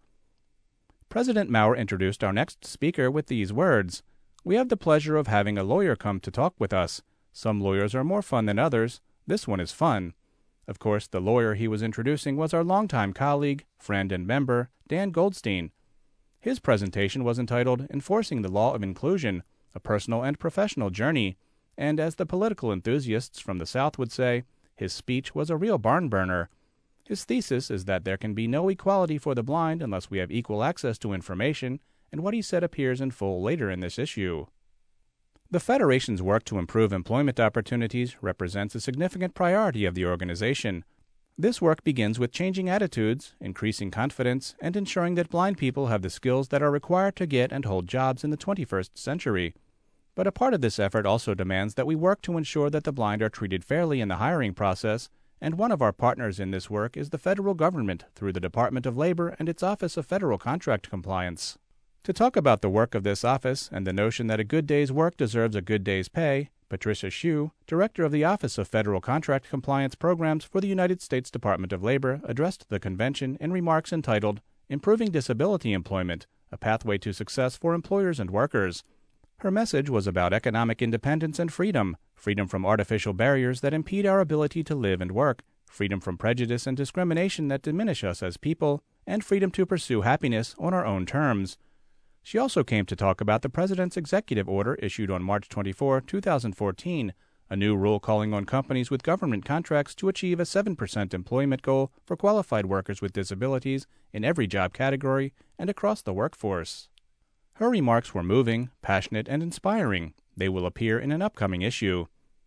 [SPEAKER 1] President Maurer introduced our next speaker with these words, "We have the pleasure of having a lawyer come to talk with us. Some lawyers are more fun than others. This one is fun." Of course, the lawyer he was introducing was our longtime colleague, friend, and member, Dan Goldstein. His presentation was entitled Enforcing the Law of Inclusion, A Personal and Professional Journey, and as the political enthusiasts from the South would say, his speech was a real barn burner. His thesis is that there can be no equality for the blind unless we have equal access to information, and what he said appears in full later in this issue. The Federation's work to improve employment opportunities represents a significant priority of the organization. This work begins with changing attitudes, increasing confidence, and ensuring that blind people have the skills that are required to get and hold jobs in the twenty-first century. But a part of this effort also demands that we work to ensure that the blind are treated fairly in the hiring process, and one of our partners in this work is the federal government through the Department of Labor and its Office of Federal Contract Compliance. To talk about the work of this office and the notion that a good day's work deserves a good day's pay, Patricia Hsu, Director of the Office of Federal Contract Compliance Programs for the United States Department of Labor, addressed the convention in remarks entitled, "Improving Disability Employment, a Pathway to Success for Employers and Workers." Her message was about economic independence and freedom, freedom from artificial barriers that impede our ability to live and work, freedom from prejudice and discrimination that diminish us as people, and freedom to pursue happiness on our own terms. She also came to talk about the President's executive order issued on March twenty-fourth, two thousand fourteen, a new rule calling on companies with government contracts to achieve a seven percent employment goal for qualified workers with disabilities in every job category and across the workforce. Her remarks were moving, passionate, and inspiring. They will appear in an upcoming issue.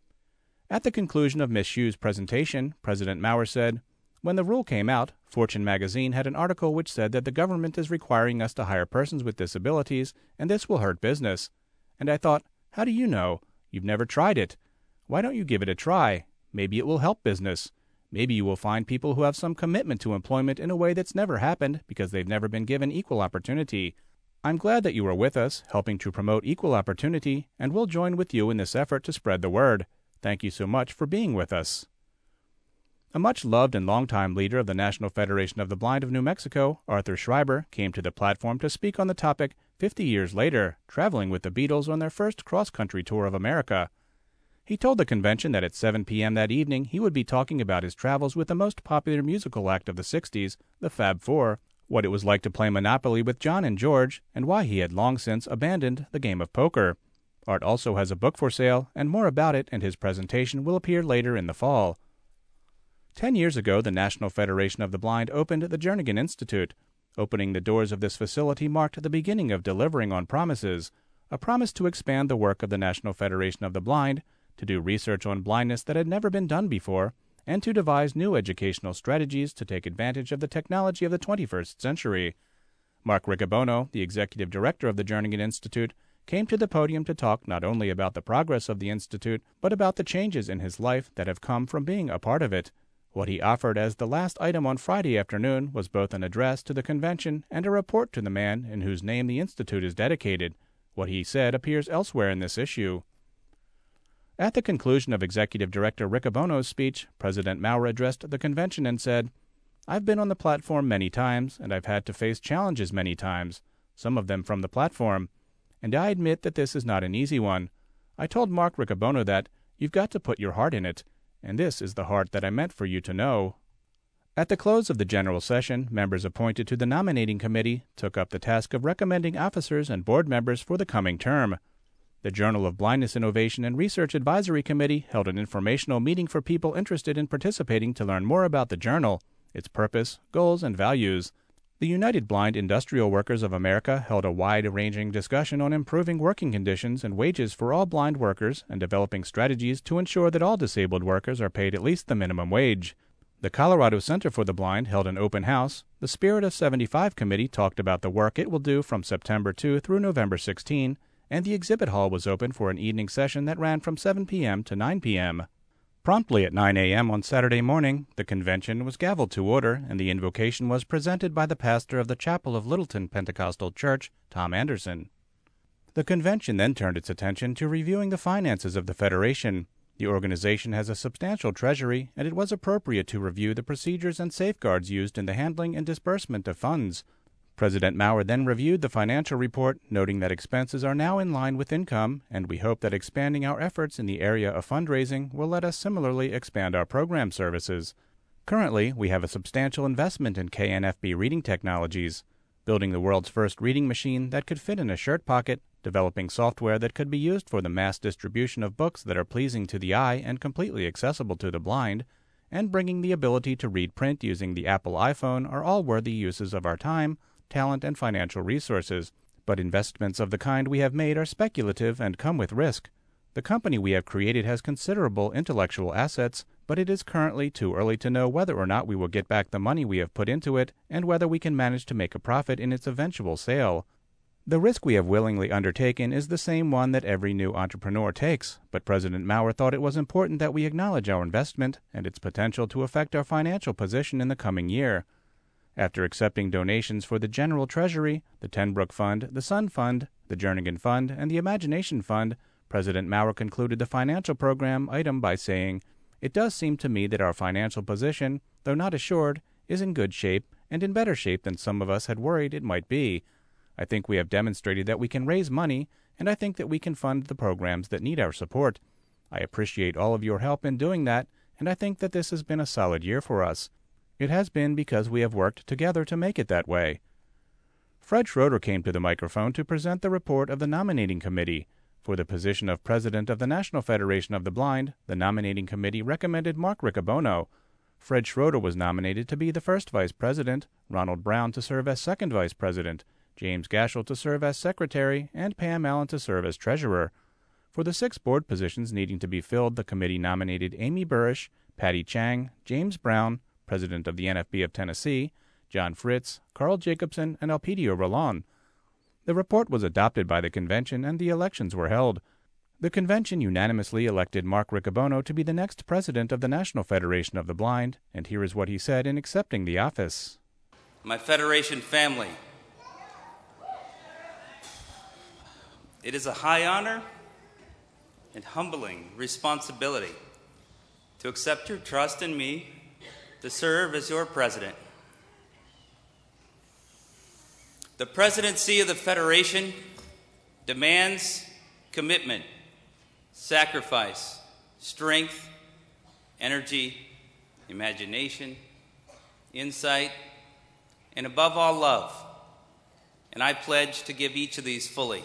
[SPEAKER 1] At the conclusion of Miz Hsu's presentation, President Maurer said, "When the rule came out, Fortune magazine had an article which said that the government is requiring us to hire persons with disabilities, and this will hurt business. And I thought, how do you know? You've never tried it. Why don't you give it a try? Maybe it will help business. Maybe you will find people who have some commitment to employment in a way that's never happened because they've never been given equal opportunity. I'm glad that you are with us, helping to promote equal opportunity, and we'll join with you in this effort to spread the word. Thank you so much for being with us." A much-loved and longtime leader of the National Federation of the Blind of New Mexico, Arthur Schreiber, came to the platform to speak on the topic fifty years later, traveling with the Beatles on their first cross-country tour of America. He told the convention that at seven p.m. that evening he would be talking about his travels with the most popular musical act of the sixties, the Fab Four, what it was like to play Monopoly with John and George, and why he had long since abandoned the game of poker. Art also has a book for sale, and more about it and his presentation will appear later in the fall. Ten years ago, the National Federation of the Blind opened the Jernigan Institute. Opening the doors of this facility marked the beginning of delivering on promises, a promise to expand the work of the National Federation of the Blind, to do research on blindness that had never been done before, and to devise new educational strategies to take advantage of the technology of the twenty-first century. Mark Riccobono, the executive director of the Jernigan Institute, came to the podium to talk not only about the progress of the Institute, but about the changes in his life that have come from being a part of it. What he offered as the last item on Friday afternoon was both an address to the convention and a report to the man in whose name the Institute is dedicated. What he said appears elsewhere in this issue. At the conclusion of Executive Director Riccobono's speech, President Maurer addressed the convention and said, "I've been on the platform many times, and I've had to face challenges many times, some of them from the platform, and I admit that this is not an easy one. I told Mark Riccobono that you've got to put your heart in it, and this is the heart that I meant for you to know." At the close of the general session, members appointed to the nominating committee took up the task of recommending officers and board members for the coming term. The Journal of Blindness Innovation and Research Advisory Committee held an informational meeting for people interested in participating to learn more about the journal, its purpose, goals, and values. The United Blind Industrial Workers of America held a wide-ranging discussion on improving working conditions and wages for all blind workers and developing strategies to ensure that all disabled workers are paid at least the minimum wage. The Colorado Center for the Blind held an open house. The Spirit of seventy-five Committee talked about the work it will do from September second through November sixteenth, and the exhibit hall was open for an evening session that ran from seven p.m. to nine p.m. Promptly at nine a.m. on Saturday morning, the convention was gavelled to order, and the invocation was presented by the pastor of the Chapel of Littleton Pentecostal Church, Tom Anderson. The convention then turned its attention to reviewing the finances of the Federation. The organization has a substantial treasury, and it was appropriate to review the procedures and safeguards used in the handling and disbursement of funds. President Maurer then reviewed the financial report, noting that expenses are now in line with income, and we hope that expanding our efforts in the area of fundraising will let us similarly expand our program services. Currently, we have a substantial investment in K N F B reading technologies, building the world's first reading machine that could fit in a shirt pocket, developing software that could be used for the mass distribution of books that are pleasing to the eye and completely accessible to the blind, and bringing the ability to read print using the Apple iPhone are all worthy uses of our time, talent, and financial resources, but investments of the kind we have made are speculative and come with risk. The company we have created has considerable intellectual assets, but it is currently too early to know whether or not we will get back the money we have put into it and whether we can manage to make a profit in its eventual sale. The risk we have willingly undertaken is the same one that every new entrepreneur takes, but President Maurer thought it was important that we acknowledge our investment and its potential to affect our financial position in the coming year. After accepting donations for the General Treasury, the Ten Broeck Fund, the Sun Fund, the Jernigan Fund, and the Imagination Fund, President Maurer concluded the financial program item by saying, "It does seem to me that our financial position, though not assured, is in good shape and in better shape than some of us had worried it might be. I think we have demonstrated that we can raise money, and I think that we can fund the programs that need our support. I appreciate all of your help in doing that, and I think that this has been a solid year for us. It has been because we have worked together to make it that way." Fred Schroeder came to the microphone to present the report of the nominating committee. For the position of president of the National Federation of the Blind, the nominating committee recommended Mark Riccobono. Fred Schroeder was nominated to be the first vice president, Ronald Brown to serve as second vice president, James Gashel to serve as secretary, and Pam Allen to serve as treasurer. For the six board positions needing to be filled, the committee nominated Amy Burrish, Patty Chang, James Brown, president of the N F B of Tennessee, John Fritz, Carl Jacobson, and Elpidio Rolon. The report was adopted by the convention and the elections were held. The convention unanimously elected Mark Riccobono to be the next president of the National Federation of the Blind, and here is what he said in accepting the office.
[SPEAKER 2] My Federation family, it is a high honor and humbling responsibility to accept your trust in me to serve as your president. The presidency of the Federation demands commitment, sacrifice, strength, energy, imagination, insight, and above all, love. And I pledge to give each of these fully.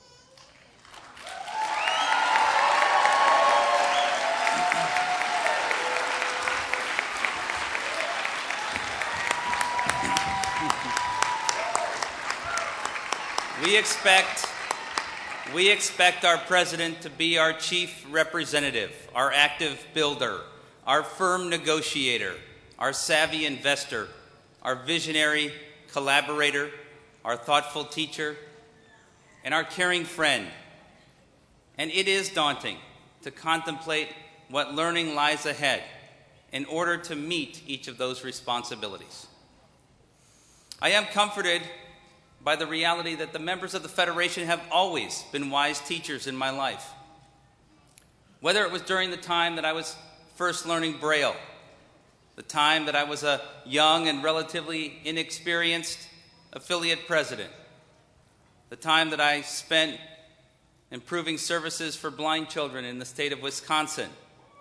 [SPEAKER 2] We expect, we expect our president to be our chief representative, our active builder, our firm negotiator, our savvy investor, our visionary collaborator, our thoughtful teacher, and our caring friend. And it is daunting to contemplate what learning lies ahead in order to meet each of those responsibilities. I am comforted by the reality that the members of the Federation have always been wise teachers in my life. Whether it was during the time that I was first learning Braille, the time that I was a young and relatively inexperienced affiliate president, the time that I spent improving services for blind children in the state of Wisconsin,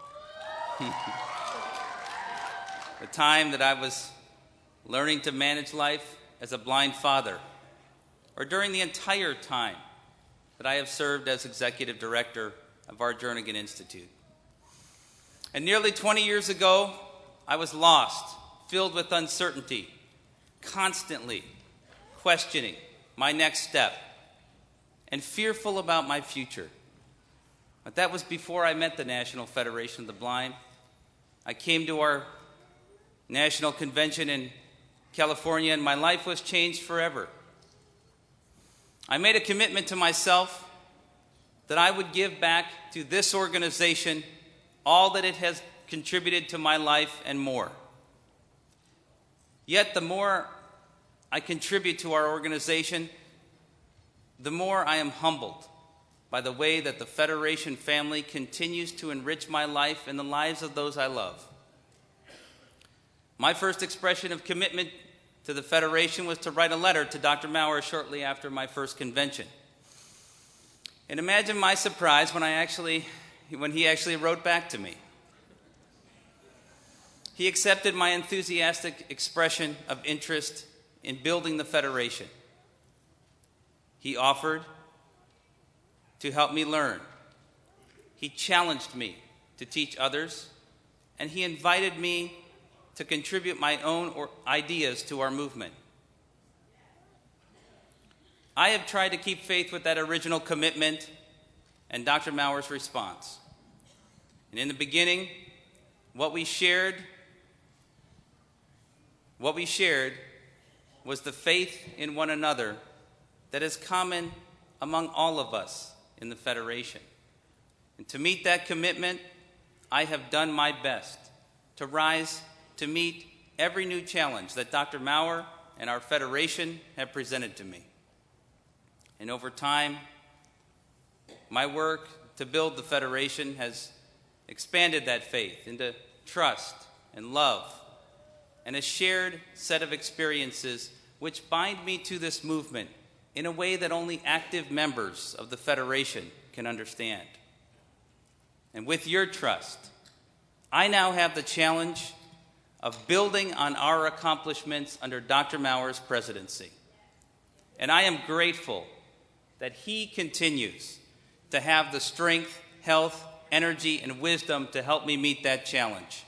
[SPEAKER 2] the time that I was learning to manage life as a blind father, or during the entire time that I have served as executive director of our Jernigan Institute. And nearly twenty years ago, I was lost, filled with uncertainty, constantly questioning my next step, and fearful about my future. But that was before I met the National Federation of the Blind. I came to our national convention in California, and my life was changed forever. I made a commitment to myself that I would give back to this organization all that it has contributed to my life and more. Yet the more I contribute to our organization, the more I am humbled by the way that the Federation family continues to enrich my life and the lives of those I love. My first expression of commitment to the Federation was to write a letter to Doctor Maurer shortly after my first convention. And imagine my surprise when I actually, when he actually wrote back to me. He accepted my enthusiastic expression of interest in building the Federation. He offered to help me learn. He challenged me to teach others, and he invited me to contribute my own or ideas to our movement. I have tried to keep faith with that original commitment and Doctor Mauer's response. And in the beginning, what we shared, what we shared was the faith in one another that is common among all of us in the Federation. And to meet that commitment, I have done my best to rise to meet every new challenge that Doctor Mauer and our Federation have presented to me. And over time, my work to build the Federation has expanded that faith into trust and love and a shared set of experiences which bind me to this movement in a way that only active members of the Federation can understand. And with your trust, I now have the challenge of building on our accomplishments under Doctor Mauer's presidency. And I am grateful that he continues to have the strength, health, energy, and wisdom to help me meet that challenge.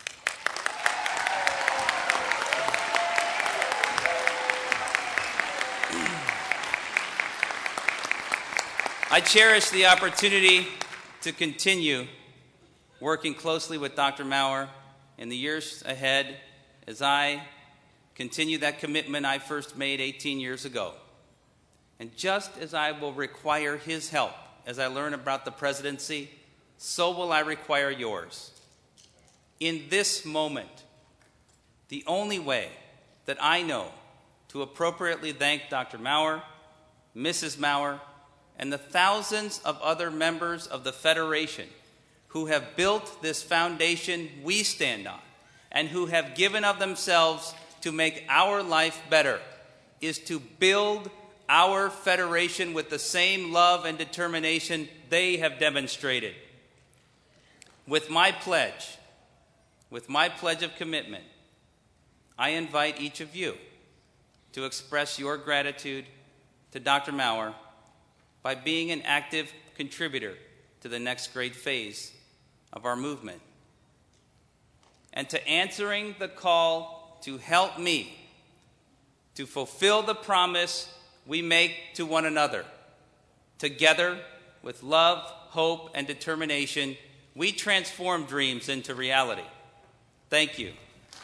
[SPEAKER 2] I cherish the opportunity to continue working closely with Doctor Mauer in the years ahead as I continue that commitment I first made eighteen years ago. And just as I will require his help as I learn about the presidency, so will I require yours. In this moment, the only way that I know to appropriately thank Doctor Mauer, Missus Mauer, and the thousands of other members of the Federation who have built this foundation we stand on and who have given of themselves to make our life better is to build our Federation with the same love and determination they have demonstrated. With my pledge, with my pledge of commitment, I invite each of you to express your gratitude to Doctor Mauer by being an active contributor to the next great phase of our movement, and to answering the call to help me to fulfill the promise we make to one another. Together, with love, hope, and determination, we transform dreams into reality. Thank you.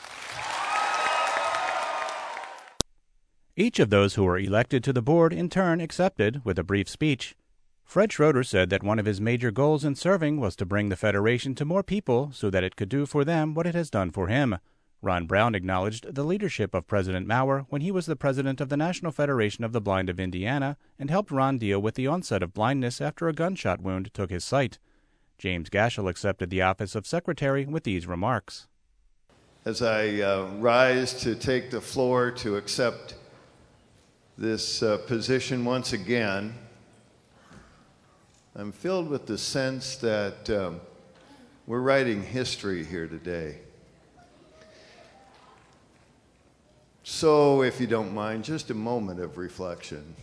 [SPEAKER 1] Each of those who were elected to the board in turn accepted with a brief speech. Fred Schroeder said that one of his major goals in serving was to bring the Federation to more people so that it could do for them what it has done for him. Ron Brown acknowledged the leadership of President Mauer when he was the president of the National Federation of the Blind of Indiana and helped Ron deal with the onset of blindness after a gunshot wound took his sight. James Gashel accepted the office of secretary with these remarks.
[SPEAKER 3] As I uh, rise to take the floor to accept this uh, position once again, I'm filled with the sense that um, we're writing history here today. So, if you don't mind, just a moment of reflection.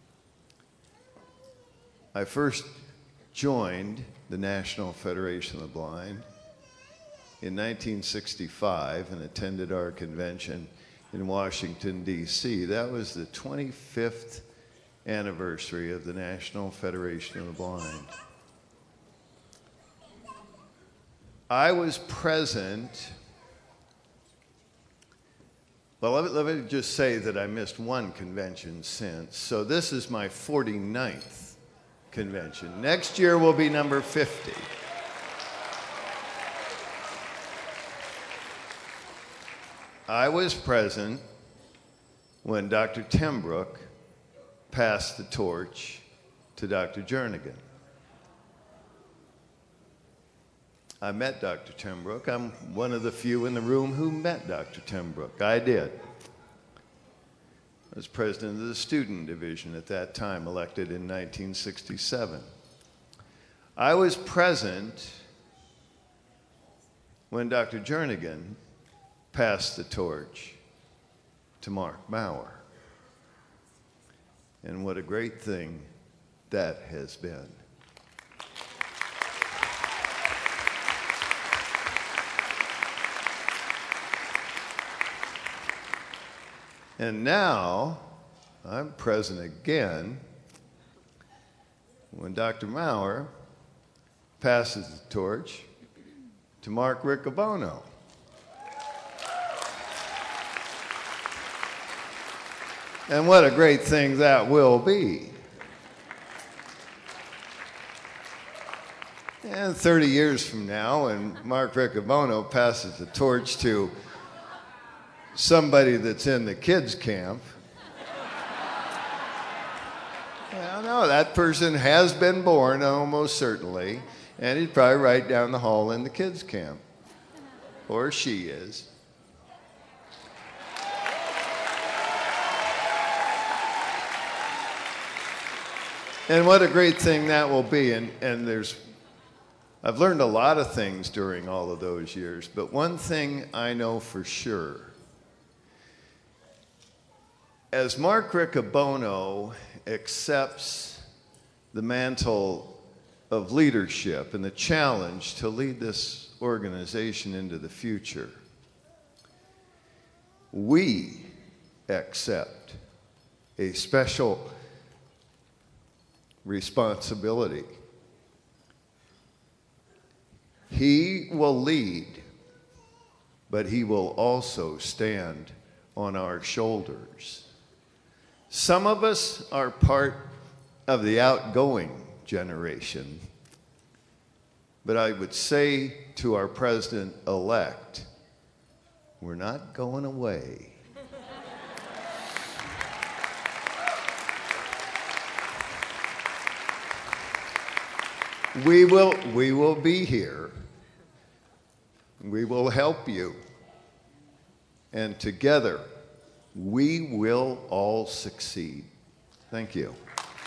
[SPEAKER 3] I first joined the National Federation of the Blind in nineteen sixty-five and attended our convention in Washington, D C That was the twenty-fifth anniversary of the National Federation of the Blind. I was present. Well, let me, let me just say that I missed one convention since. So this is my forty-ninth convention. Next year will be number fifty. I was present when Doctor Tenbrook passed the torch to Doctor Jernigan. I met Doctor Tenbrook. I'm one of the few in the room who met Doctor Tenbrook. I did. I was president of the student division at that time, elected in nineteen sixty-seven. I was present when Doctor Jernigan passed the torch to Mark Mauer. And what a great thing that has been. And now, I'm present again when Doctor Maurer passes the torch to Mark Riccobono. And what a great thing that will be. And thirty years from now, when Mark Riccobono passes the torch to somebody that's in the kids' camp, well, no, that person has been born, almost certainly, and he's probably right down the hall in the kids' camp. Or she is. And what a great thing that will be. And, and there's, I've learned a lot of things during all of those years, but one thing I know for sure. As Mark Riccobono accepts the mantle of leadership and the challenge to lead this organization into the future, we accept a special responsibility. He will lead, but he will also stand on our shoulders. Some of us are part of the outgoing generation, but I would say to our president-elect, we're not going away. We will, we will be here. We will help you. And together, we will all succeed. Thank you.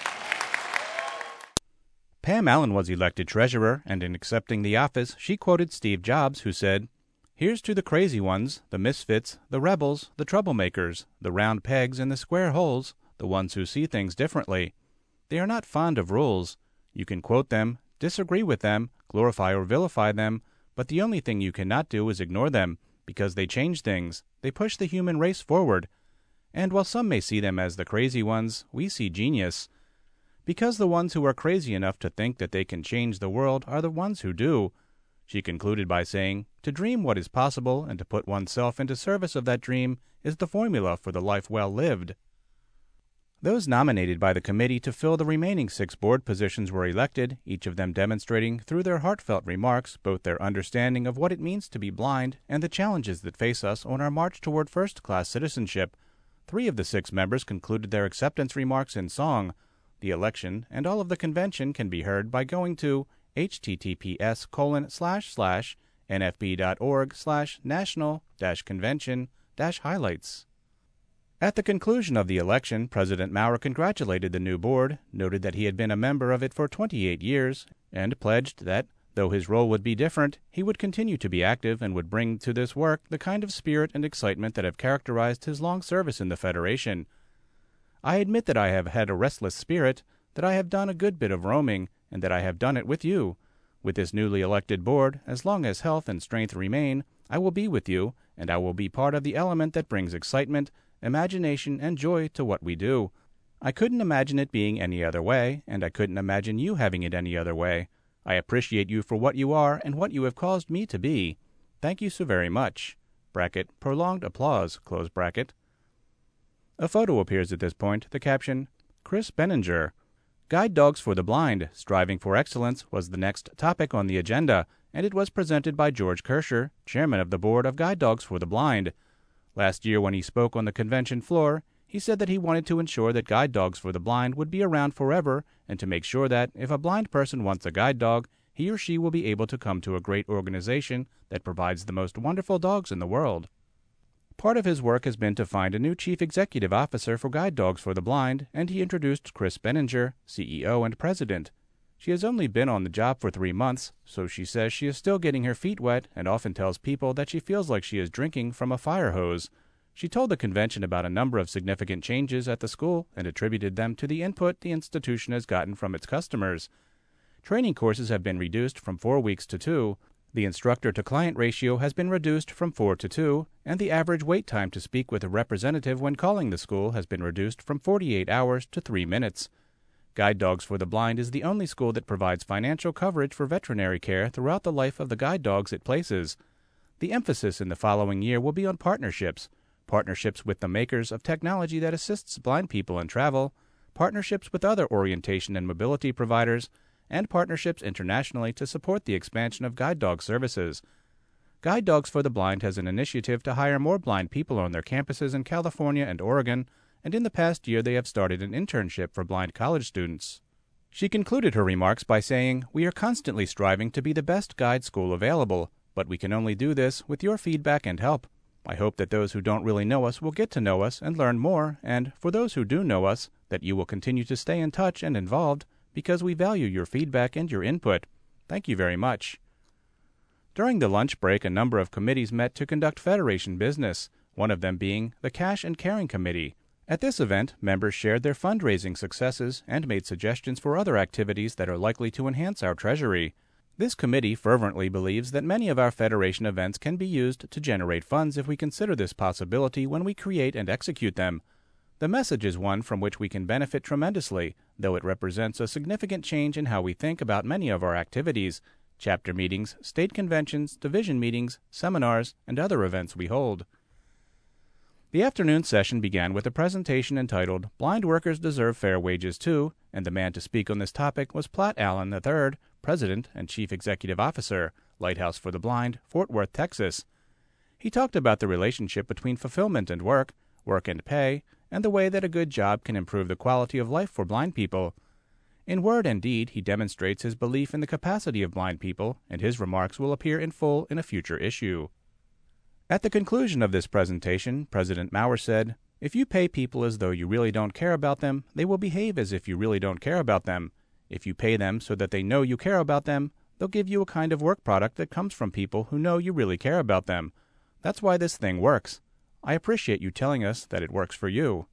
[SPEAKER 1] Pam Allen was elected treasurer, and in accepting the office, she quoted Steve Jobs, who said, "Here's to the crazy ones, the misfits, the rebels, the troublemakers, the round pegs in the square holes, the ones who see things differently. They are not fond of rules. You can quote them, disagree with them, glorify or vilify them, but the only thing you cannot do is ignore them, because they change things, they push the human race forward. And while some may see them as the crazy ones, we see genius. Because the ones who are crazy enough to think that they can change the world are the ones who do." She concluded by saying, "To dream what is possible and to put oneself into service of that dream is the formula for the life well lived." Those nominated by the committee to fill the remaining six board positions were elected, each of them demonstrating through their heartfelt remarks both their understanding of what it means to be blind and the challenges that face us on our march toward first-class citizenship. Three of the six members concluded their acceptance remarks in song. The election and all of the convention can be heard by going to https colon slash slash nfb.org slash national dash convention dash highlights. At the conclusion of the election, President Maurer congratulated the new board, noted that he had been a member of it for twenty-eight years, and pledged that, though his role would be different, he would continue to be active and would bring to this work the kind of spirit and excitement that have characterized his long service in the Federation. "I admit that I have had a restless spirit, that I have done a good bit of roaming, and that I have done it with you. With this newly elected board, as long as health and strength remain, I will be with you, and I will be part of the element that brings excitement, imagination, and joy to what we do. I couldn't imagine it being any other way, and I couldn't imagine you having it any other way. I appreciate you for what you are and what you have caused me to be. Thank you so very much." Bracket, prolonged applause, close bracket. A photo appears at this point, the caption, "Chris Benninger." Guide Dogs for the Blind, Striving for Excellence, was the next topic on the agenda, and it was presented by George Kirscher, chairman of the board of Guide Dogs for the Blind. Last year when he spoke on the convention floor, he said that he wanted to ensure that Guide Dogs for the Blind would be around forever and to make sure that, if a blind person wants a guide dog, he or she will be able to come to a great organization that provides the most wonderful dogs in the world. Part of his work has been to find a new chief executive officer for Guide Dogs for the Blind, and he introduced Chris Benninger, C E O and president. She has only been on the job for three months, so she says she is still getting her feet wet and often tells people that she feels like she is drinking from a fire hose. She told the convention about a number of significant changes at the school and attributed them to the input the institution has gotten from its customers. Training courses have been reduced from four weeks to two. The instructor-to-client ratio has been reduced from four to two, and the average wait time to speak with a representative when calling the school has been reduced from forty-eight hours to three minutes. Guide Dogs for the Blind is the only school that provides financial coverage for veterinary care throughout the life of the guide dogs it places. The emphasis in the following year will be on partnerships, partnerships with the makers of technology that assists blind people in travel, partnerships with other orientation and mobility providers, and partnerships internationally to support the expansion of guide dog services. Guide Dogs for the Blind has an initiative to hire more blind people on their campuses in California and Oregon, and in the past year they have started an internship for blind college students. She concluded her remarks by saying, "We are constantly striving to be the best guide school available, but we can only do this with your feedback and help. I hope that those who don't really know us will get to know us and learn more, and, for those who do know us, that you will continue to stay in touch and involved, because we value your feedback and your input. Thank you very much." During the lunch break, a number of committees met to conduct Federation business, one of them being the Cash and Caring Committee. At this event, members shared their fundraising successes and made suggestions for other activities that are likely to enhance our treasury. This committee fervently believes that many of our Federation events can be used to generate funds if we consider this possibility when we create and execute them. The message is one from which we can benefit tremendously, though it represents a significant change in how we think about many of our activities, chapter meetings, state conventions, division meetings, seminars, and other events we hold. The afternoon session began with a presentation entitled "Blind Workers Deserve Fair Wages Too," and the man to speak on this topic was Platt Allen the third, President and Chief Executive Officer, Lighthouse for the Blind, Fort Worth, Texas. He talked about the relationship between fulfillment and work, work and pay, and the way that a good job can improve the quality of life for blind people. In word and deed, he demonstrates his belief in the capacity of blind people, and his remarks will appear in full in a future issue. At the conclusion of this presentation, President Maurer said, "If you pay people as though you really don't care about them, they will behave as if you really don't care about them. If you pay them so that they know you care about them, they'll give you a kind of work product that comes from people who know you really care about them. That's why this thing works. I appreciate you telling us that it works for you."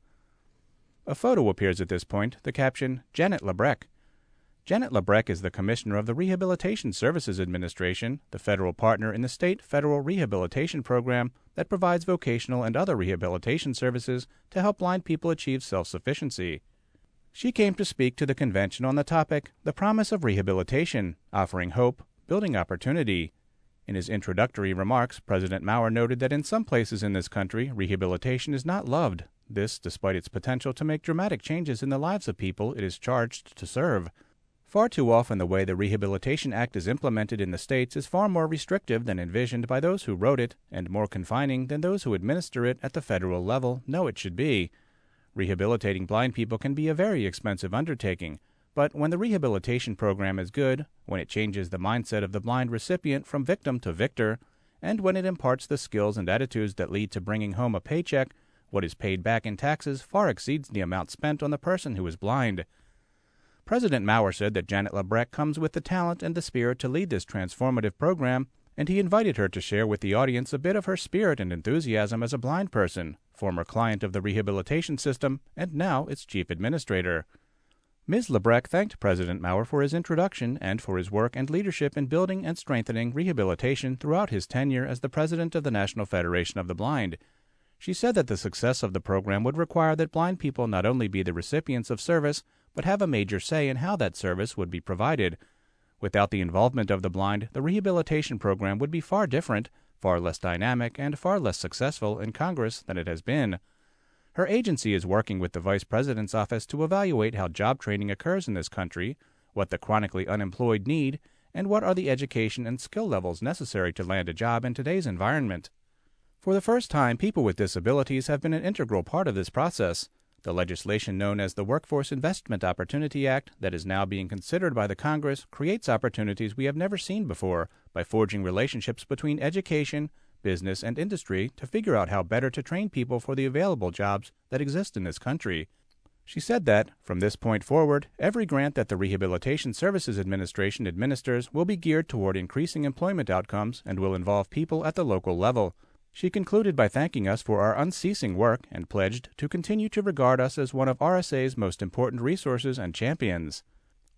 [SPEAKER 1] A photo appears at this point, the caption, "Janet Labreck." Janet Labreck is the Commissioner of the Rehabilitation Services Administration, the federal partner in the state federal rehabilitation program that provides vocational and other rehabilitation services to help blind people achieve self-sufficiency. She came to speak to the convention on the topic, "The Promise of Rehabilitation, Offering Hope, Building Opportunity." In his introductory remarks, President Maurer noted that in some places in this country, rehabilitation is not loved, this despite its potential to make dramatic changes in the lives of people it is charged to serve. Far too often the way the Rehabilitation Act is implemented in the states is far more restrictive than envisioned by those who wrote it, and more confining than those who administer it at the federal level know it should be. Rehabilitating blind people can be a very expensive undertaking, but when the rehabilitation program is good, when it changes the mindset of the blind recipient from victim to victor, and when it imparts the skills and attitudes that lead to bringing home a paycheck, what is paid back in taxes far exceeds the amount spent on the person who is blind. President Maurer said that Janet Labreck comes with the talent and the spirit to lead this transformative program, and he invited her to share with the audience a bit of her spirit and enthusiasm as a blind person, former client of the rehabilitation system, and now its chief administrator. Miz Labreck thanked President Maurer for his introduction and for his work and leadership in building and strengthening rehabilitation throughout his tenure as the president of the National Federation of the Blind. She said that the success of the program would require that blind people not only be the recipients of service, but have a major say in how that service would be provided. Without the involvement of the blind, the rehabilitation program would be far different, far less dynamic, and far less successful in Congress than it has been. Her agency is working with the Vice President's office to evaluate how job training occurs in this country, what the chronically unemployed need, and what are the education and skill levels necessary to land a job in today's environment. For the first time, people with disabilities have been an integral part of this process. The legislation known as the Workforce Investment Opportunity Act that is now being considered by the Congress creates opportunities we have never seen before by forging relationships between education, business, and industry to figure out how better to train people for the available jobs that exist in this country. She said that, from this point forward, every grant that the Rehabilitation Services Administration administers will be geared toward increasing employment outcomes and will involve people at the local level. She concluded by thanking us for our unceasing work and pledged to continue to regard us as one of R S A's most important resources and champions.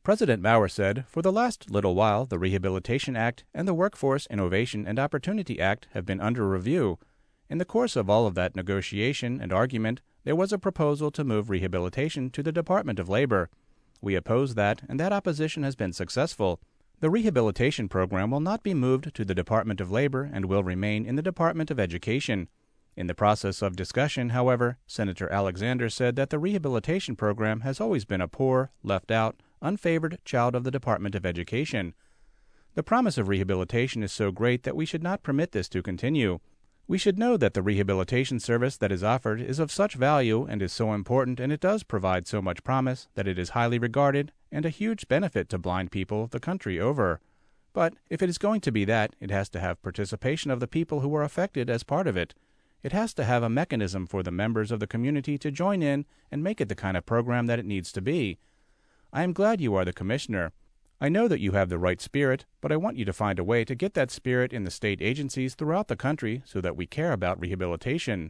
[SPEAKER 1] President Maurer said, "For the last little while, the Rehabilitation Act and the Workforce Innovation and Opportunity Act have been under review. In the course of all of that negotiation and argument, there was a proposal to move rehabilitation to the Department of Labor. We oppose that, and that opposition has been successful. The rehabilitation program will not be moved to the Department of Labor and will remain in the Department of Education." In the process of discussion, however, Senator Alexander said that the rehabilitation program has always been a poor, left out, unfavored child of the Department of Education. The promise of rehabilitation is so great that we should not permit this to continue. We should know that the rehabilitation service that is offered is of such value and is so important, and it does provide so much promise that it is highly regarded and a huge benefit to blind people the country over. But if it is going to be that, it has to have participation of the people who are affected as part of it. It has to have a mechanism for the members of the community to join in and make it the kind of program that it needs to be. I am glad you are the commissioner. I know that you have the right spirit, but I want you to find a way to get that spirit in the state agencies throughout the country so that we care about rehabilitation.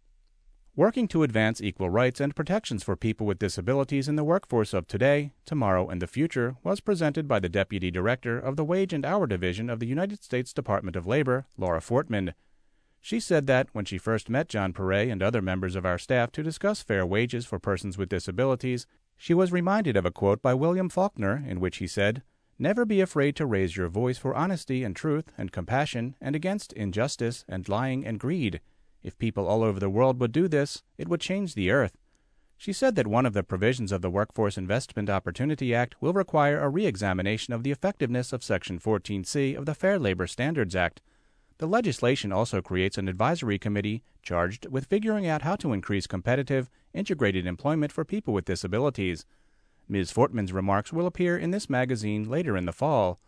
[SPEAKER 1] Working to advance equal rights and protections for people with disabilities in the workforce of today, tomorrow, and the future was presented by the Deputy Director of the Wage and Hour Division of the United States Department of Labor, Laura Fortman. She said that when she first met John Perret and other members of our staff to discuss fair wages for persons with disabilities, she was reminded of a quote by William Faulkner in which he said, "Never be afraid to raise your voice for honesty and truth and compassion and against injustice and lying and greed. If people all over the world would do this, it would change the earth." She said that one of the provisions of the Workforce Investment Opportunity Act will require a re-examination of the effectiveness of Section fourteen C of the Fair Labor Standards Act. The legislation also creates an advisory committee charged with figuring out how to increase competitive, integrated employment for people with disabilities. Miz Fortman's remarks will appear in this magazine later in the fall.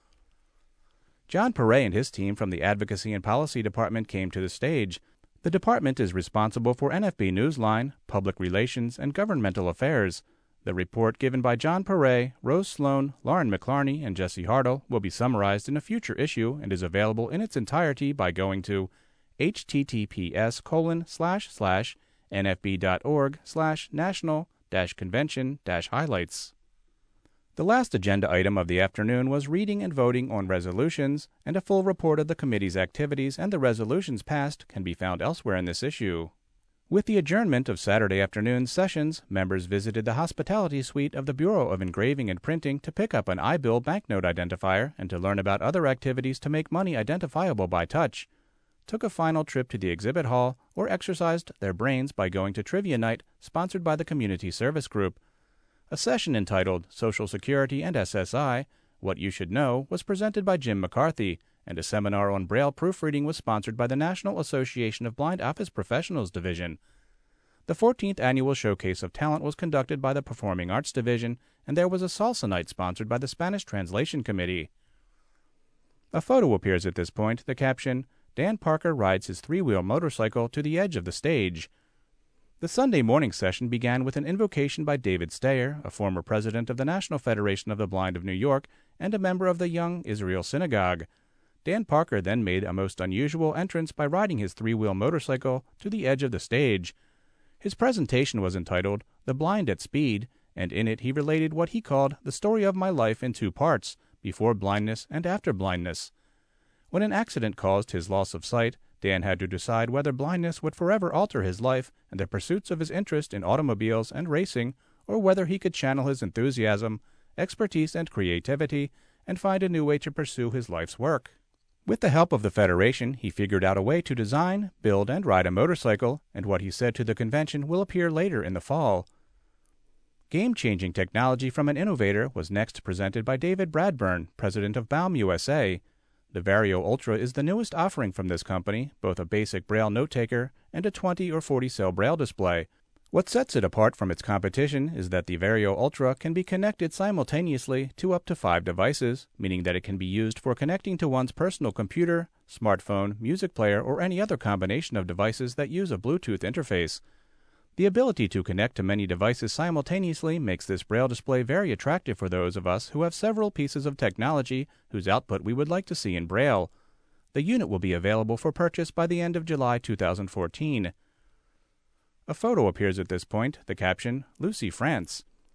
[SPEAKER 1] John Perret and his team from the Advocacy and Policy Department came to the stage. The department is responsible for N F B Newsline, Public Relations, and Governmental Affairs. The report given by John Perret, Rose Sloan, Lauren McLarney, and Jesse Hartle will be summarized in a future issue and is available in its entirety by going to https colon slash slash nfb.org slash national dash convention dash highlights. The last agenda item of the afternoon was reading and voting on resolutions, and a full report of the committee's activities and the resolutions passed can be found elsewhere in this issue. With the adjournment of Saturday afternoon sessions, members visited the hospitality suite of the Bureau of Engraving and Printing to pick up an I-bill banknote identifier and to learn about other activities to make money identifiable by touch, took a final trip to the exhibit hall, or exercised their brains by going to Trivia Night, sponsored by the Community Service Group. A session entitled Social Security and S S I, What You Should Know, was presented by Jim McCarthy, and a seminar on Braille proofreading was sponsored by the National Association of Blind Office Professionals Division. The fourteenth Annual Showcase of Talent was conducted by the Performing Arts Division, and there was a Salsa Night sponsored by the Spanish Translation Committee. A photo appears at this point, the caption, "Dan Parker rides his three-wheel motorcycle to the edge of the stage." The Sunday morning session began with an invocation by David Steyer, a former president of the National Federation of the Blind of New York and a member of the Young Israel Synagogue. Dan Parker then made a most unusual entrance by riding his three-wheel motorcycle to the edge of the stage. His presentation was entitled The Blind at Speed, and in it he related what he called the story of my life in two parts, before blindness and after blindness. When an accident caused his loss of sight, Dan had to decide whether blindness would forever alter his life and the pursuits of his interest in automobiles and racing, or whether he could channel his enthusiasm, expertise, and creativity and find a new way to pursue his life's work. With the help of the Federation, he figured out a way to design, build, and ride a motorcycle, and what he said to the convention will appear later in the fall. Game-changing technology from an innovator was next presented by David Bradburn, president of Baum U S A. The Vario Ultra is the newest offering from this company, both a basic Braille note-taker and a twenty or forty cell Braille display. What sets it apart from its competition is that the Vario Ultra can be connected simultaneously to up to five devices, meaning that it can be used for connecting to one's personal computer, smartphone, music player, or any other combination of devices that use a Bluetooth interface. The ability to connect to many devices simultaneously makes this Braille display very attractive for those of us who have several pieces of technology whose output we would like to see in Braille. The unit will be available for purchase by the end of July two thousand fourteen. A photo appears at this point, the caption, Lucy France.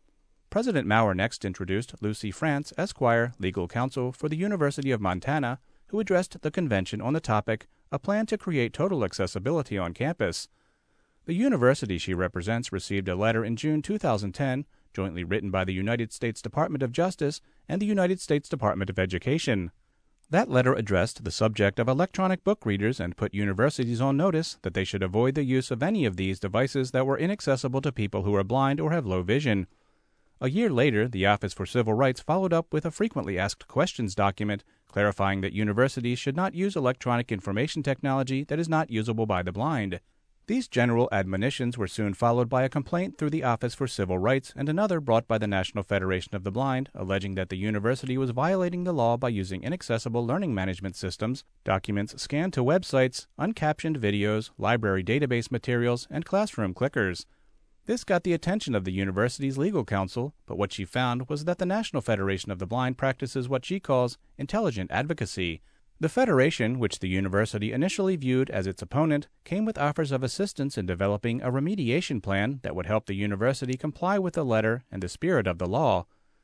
[SPEAKER 1] President Maurer next introduced Lucy France, Esquire, legal counsel for the University of Montana, who addressed the convention on the topic, A Plan to Create Total Accessibility on Campus. The university she represents received a letter in June two thousand ten, jointly written by the United States Department of Justice and the United States Department of Education. That letter addressed the subject of electronic book readers and put universities on notice that they should avoid the use of any of these devices that were inaccessible to people who are blind or have low vision. A year later, the Office for Civil Rights followed up with a frequently asked questions document clarifying that universities should not use electronic information technology that is not usable by the blind. These general admonitions were soon followed by a complaint through the Office for Civil Rights and another brought by the National Federation of the Blind, alleging that the university was violating the law by using inaccessible learning management systems, documents scanned to websites, uncaptioned videos, library database materials, and classroom clickers. This got the attention of the university's legal counsel, but what she found was that the National Federation of the Blind practices what she calls intelligent advocacy. The Federation, which the university initially viewed as its opponent, came with offers of assistance in developing a remediation plan that would help the university comply with the letter and the spirit of the law.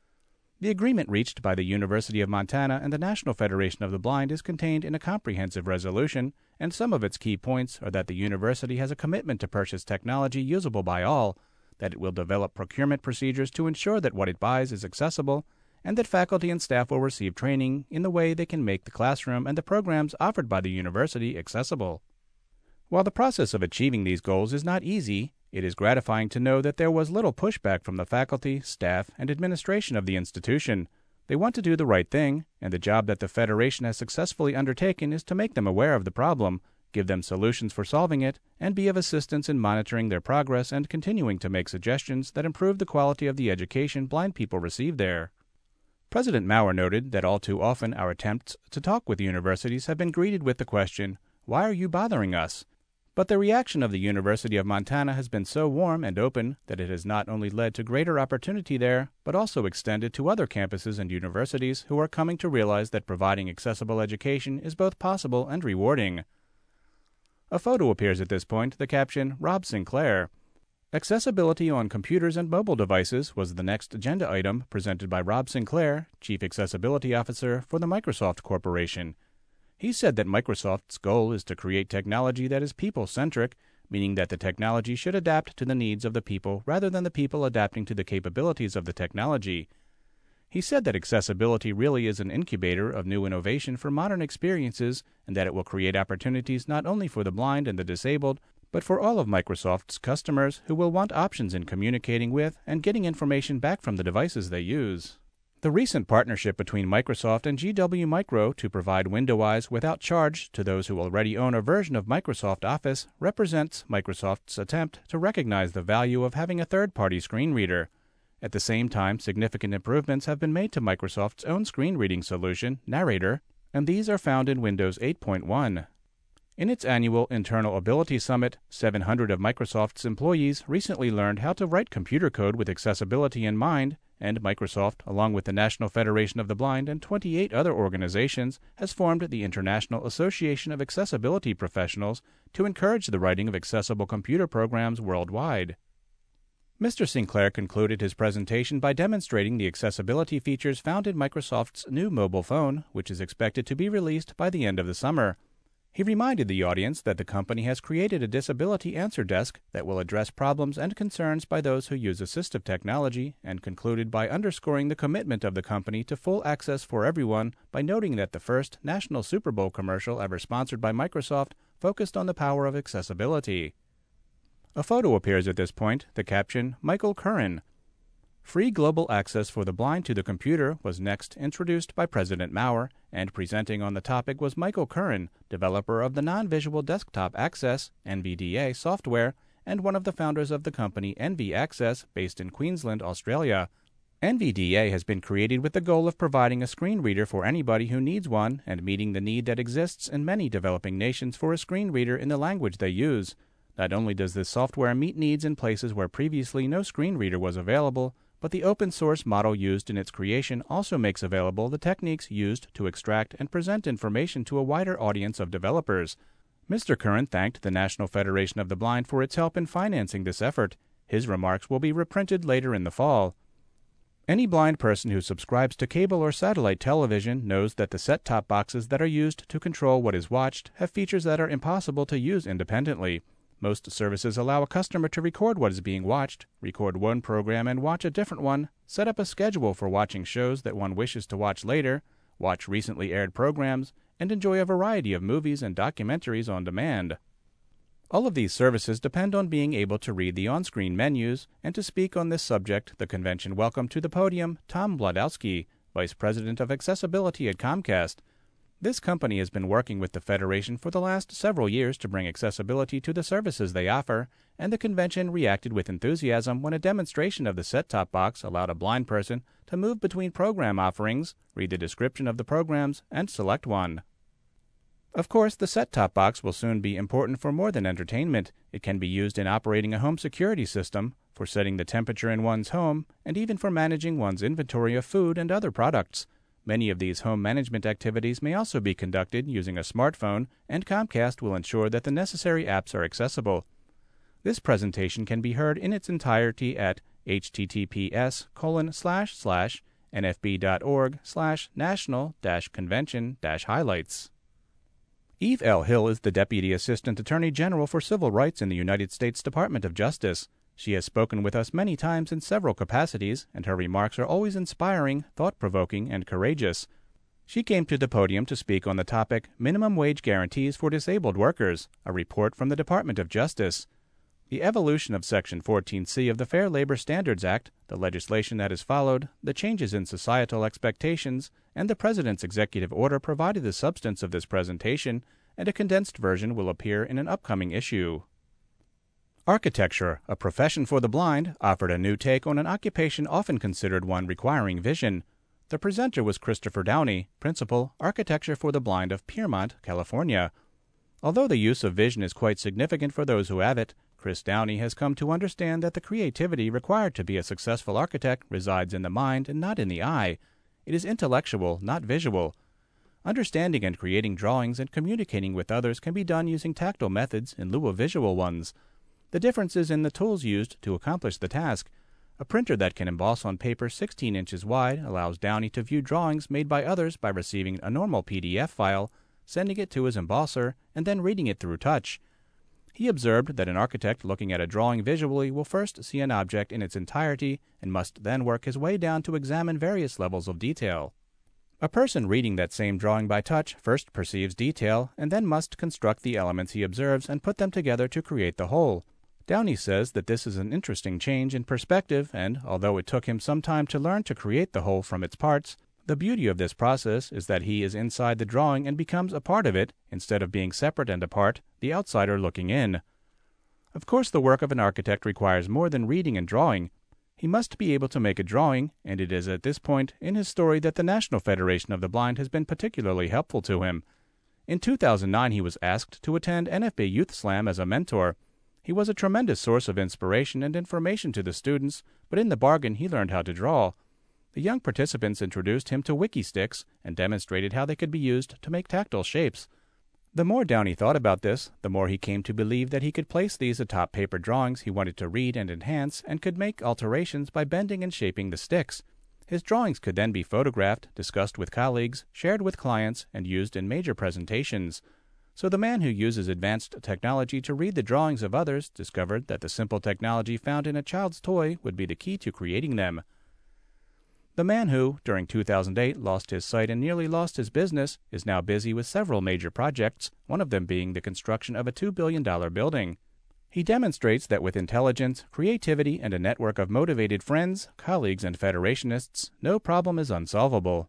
[SPEAKER 1] The agreement reached by the University of Montana and the National Federation of the Blind is contained in a comprehensive resolution, and some of its key points are that the university has a commitment to purchase technology usable by all, that it will develop procurement procedures to ensure that what it buys is accessible, and that faculty and staff will receive training in the way they can make the classroom and the programs offered by the university accessible. While the process of achieving these goals is not easy, it is gratifying to know that there was little pushback from the faculty, staff, and administration of the institution. They want to do the right thing, and the job that the Federation has successfully undertaken is to make them aware of the problem, give them solutions for solving it, and be of assistance in monitoring their progress and continuing to make suggestions that improve the quality of the education blind people receive there. President Maurer noted that all too often our attempts to talk with universities have been greeted with the question, "Why are you bothering us?" But the reaction of the University of Montana has been so warm and open that it has not only led to greater opportunity there, but also extended to other campuses and universities who are coming to realize that providing accessible education is both possible and rewarding. A photo appears at this point, the caption, Rob Sinclair. Accessibility on computers and mobile devices was the next agenda item presented by Rob Sinclair, Chief Accessibility Officer for the Microsoft Corporation. He said that Microsoft's goal is to create technology that is people-centric, meaning that the technology should adapt to the needs of the people rather than the people adapting to the capabilities of the technology. He said that accessibility really is an incubator of new innovation for modern experiences and that it will create opportunities not only for the blind and the disabled, but for all of Microsoft's customers who will want options in communicating with and getting information back from the devices they use. The recent partnership between Microsoft and G W Micro to provide WindowEyes without charge to those who already own a version of Microsoft Office represents Microsoft's attempt to recognize the value of having a third-party screen reader. At the same time, significant improvements have been made to Microsoft's own screen reading solution, Narrator, and these are found in Windows eight point one. In its annual Internal Ability Summit, seven hundred of Microsoft's employees recently learned how to write computer code with accessibility in mind, and Microsoft, along with the National Federation of the Blind and twenty-eight other organizations, has formed the International Association of Accessibility Professionals to encourage the writing of accessible computer programs worldwide. Mister Sinclair concluded his presentation by demonstrating the accessibility features found in Microsoft's new mobile phone, which is expected to be released by the end of the summer. He reminded the audience that the company has created a disability answer desk that will address problems and concerns by those who use assistive technology, and concluded by underscoring the commitment of the company to full access for everyone by noting that the first national Super Bowl commercial ever sponsored by Microsoft focused on the power of accessibility. A photo appears at this point, the caption, Michael Curran. Free global access for the blind to the computer was next introduced by President Maurer, and presenting on the topic was Michael Curran, developer of the Non-Visual Desktop Access N V D A software and one of the founders of the company N V Access based in Queensland, Australia. N V D A has been created with the goal of providing a screen reader for anybody who needs one and meeting the need that exists in many developing nations for a screen reader in the language they use. Not only does this software meet needs in places where previously no screen reader was available, but the open-source model used in its creation also makes available the techniques used to extract and present information to a wider audience of developers. Mister Curran thanked the National Federation of the Blind for its help in financing this effort. His remarks will be reprinted later in the fall. Any blind person who subscribes to cable or satellite television knows that the set-top boxes that are used to control what is watched have features that are impossible to use independently. Most services allow a customer to record what is being watched, record one program and watch a different one, set up a schedule for watching shows that one wishes to watch later, watch recently aired programs, and enjoy a variety of movies and documentaries on demand. All of these services depend on being able to read the on-screen menus, and to speak on this subject, the convention welcomed to the podium Tom Blodowski, Vice President of Accessibility at Comcast. This company has been working with the Federation for the last several years to bring accessibility to the services they offer, and the convention reacted with enthusiasm when a demonstration of the set-top box allowed a blind person to move between program offerings, read the description of the programs, and select one. Of course, the set-top box will soon be important for more than entertainment. It can be used in operating a home security system, for setting the temperature in one's home, and even for managing one's inventory of food and other products. Many of these home management activities may also be conducted using a smartphone, and Comcast will ensure that the necessary apps are accessible. This presentation can be heard in its entirety at https colon slash slash nfb.org slash national dash convention dash highlights. Eve L. Hill is the Deputy Assistant Attorney General for Civil Rights in the United States Department of Justice. She has spoken with us many times in several capacities, and her remarks are always inspiring, thought-provoking, and courageous. She came to the podium to speak on the topic Minimum Wage Guarantees for Disabled Workers, a report from the Department of Justice. The evolution of Section fourteen C of the Fair Labor Standards Act, the legislation that has followed, the changes in societal expectations, and the President's executive order provided the substance of this presentation, and a condensed version will appear in an upcoming issue. Architecture, a profession for the blind, offered a new take on an occupation often considered one requiring vision. The presenter was Christopher Downey, Principal, Architecture for the Blind of Piermont, California. Although the use of vision is quite significant for those who have it, Chris Downey has come to understand that the creativity required to be a successful architect resides in the mind and not in the eye. It is intellectual, not visual. Understanding and creating drawings and communicating with others can be done using tactile methods in lieu of visual ones. The difference is in the tools used to accomplish the task. A printer that can emboss on paper sixteen inches wide allows Downey to view drawings made by others by receiving a normal P D F file, sending it to his embosser, and then reading it through touch. He observed that an architect looking at a drawing visually will first see an object in its entirety and must then work his way down to examine various levels of detail. A person reading that same drawing by touch first perceives detail and then must construct the elements he observes and put them together to create the whole. Downey says that this is an interesting change in perspective, and although it took him some time to learn to create the whole from its parts, the beauty of this process is that he is inside the drawing and becomes a part of it, instead of being separate and apart, the outsider looking in. Of course, the work of an architect requires more than reading and drawing. He must be able to make a drawing, and it is at this point in his story that the National Federation of the Blind has been particularly helpful to him. In two thousand nine, he was asked to attend N F B Youth Slam as a mentor. He was a tremendous source of inspiration and information to the students, but in the bargain he learned how to draw. The young participants introduced him to WikiSticks and demonstrated how they could be used to make tactile shapes. The more Downey thought about this, the more he came to believe that he could place these atop paper drawings he wanted to read and enhance, and could make alterations by bending and shaping the sticks. His drawings could then be photographed, discussed with colleagues, shared with clients, and used in major presentations. So the man who uses advanced technology to read the drawings of others discovered that the simple technology found in a child's toy would be the key to creating them. The man who, during two thousand eight, lost his sight and nearly lost his business, is now busy with several major projects, one of them being the construction of a two billion dollars building. He demonstrates that with intelligence, creativity, and a network of motivated friends, colleagues, and federationists, no problem is unsolvable.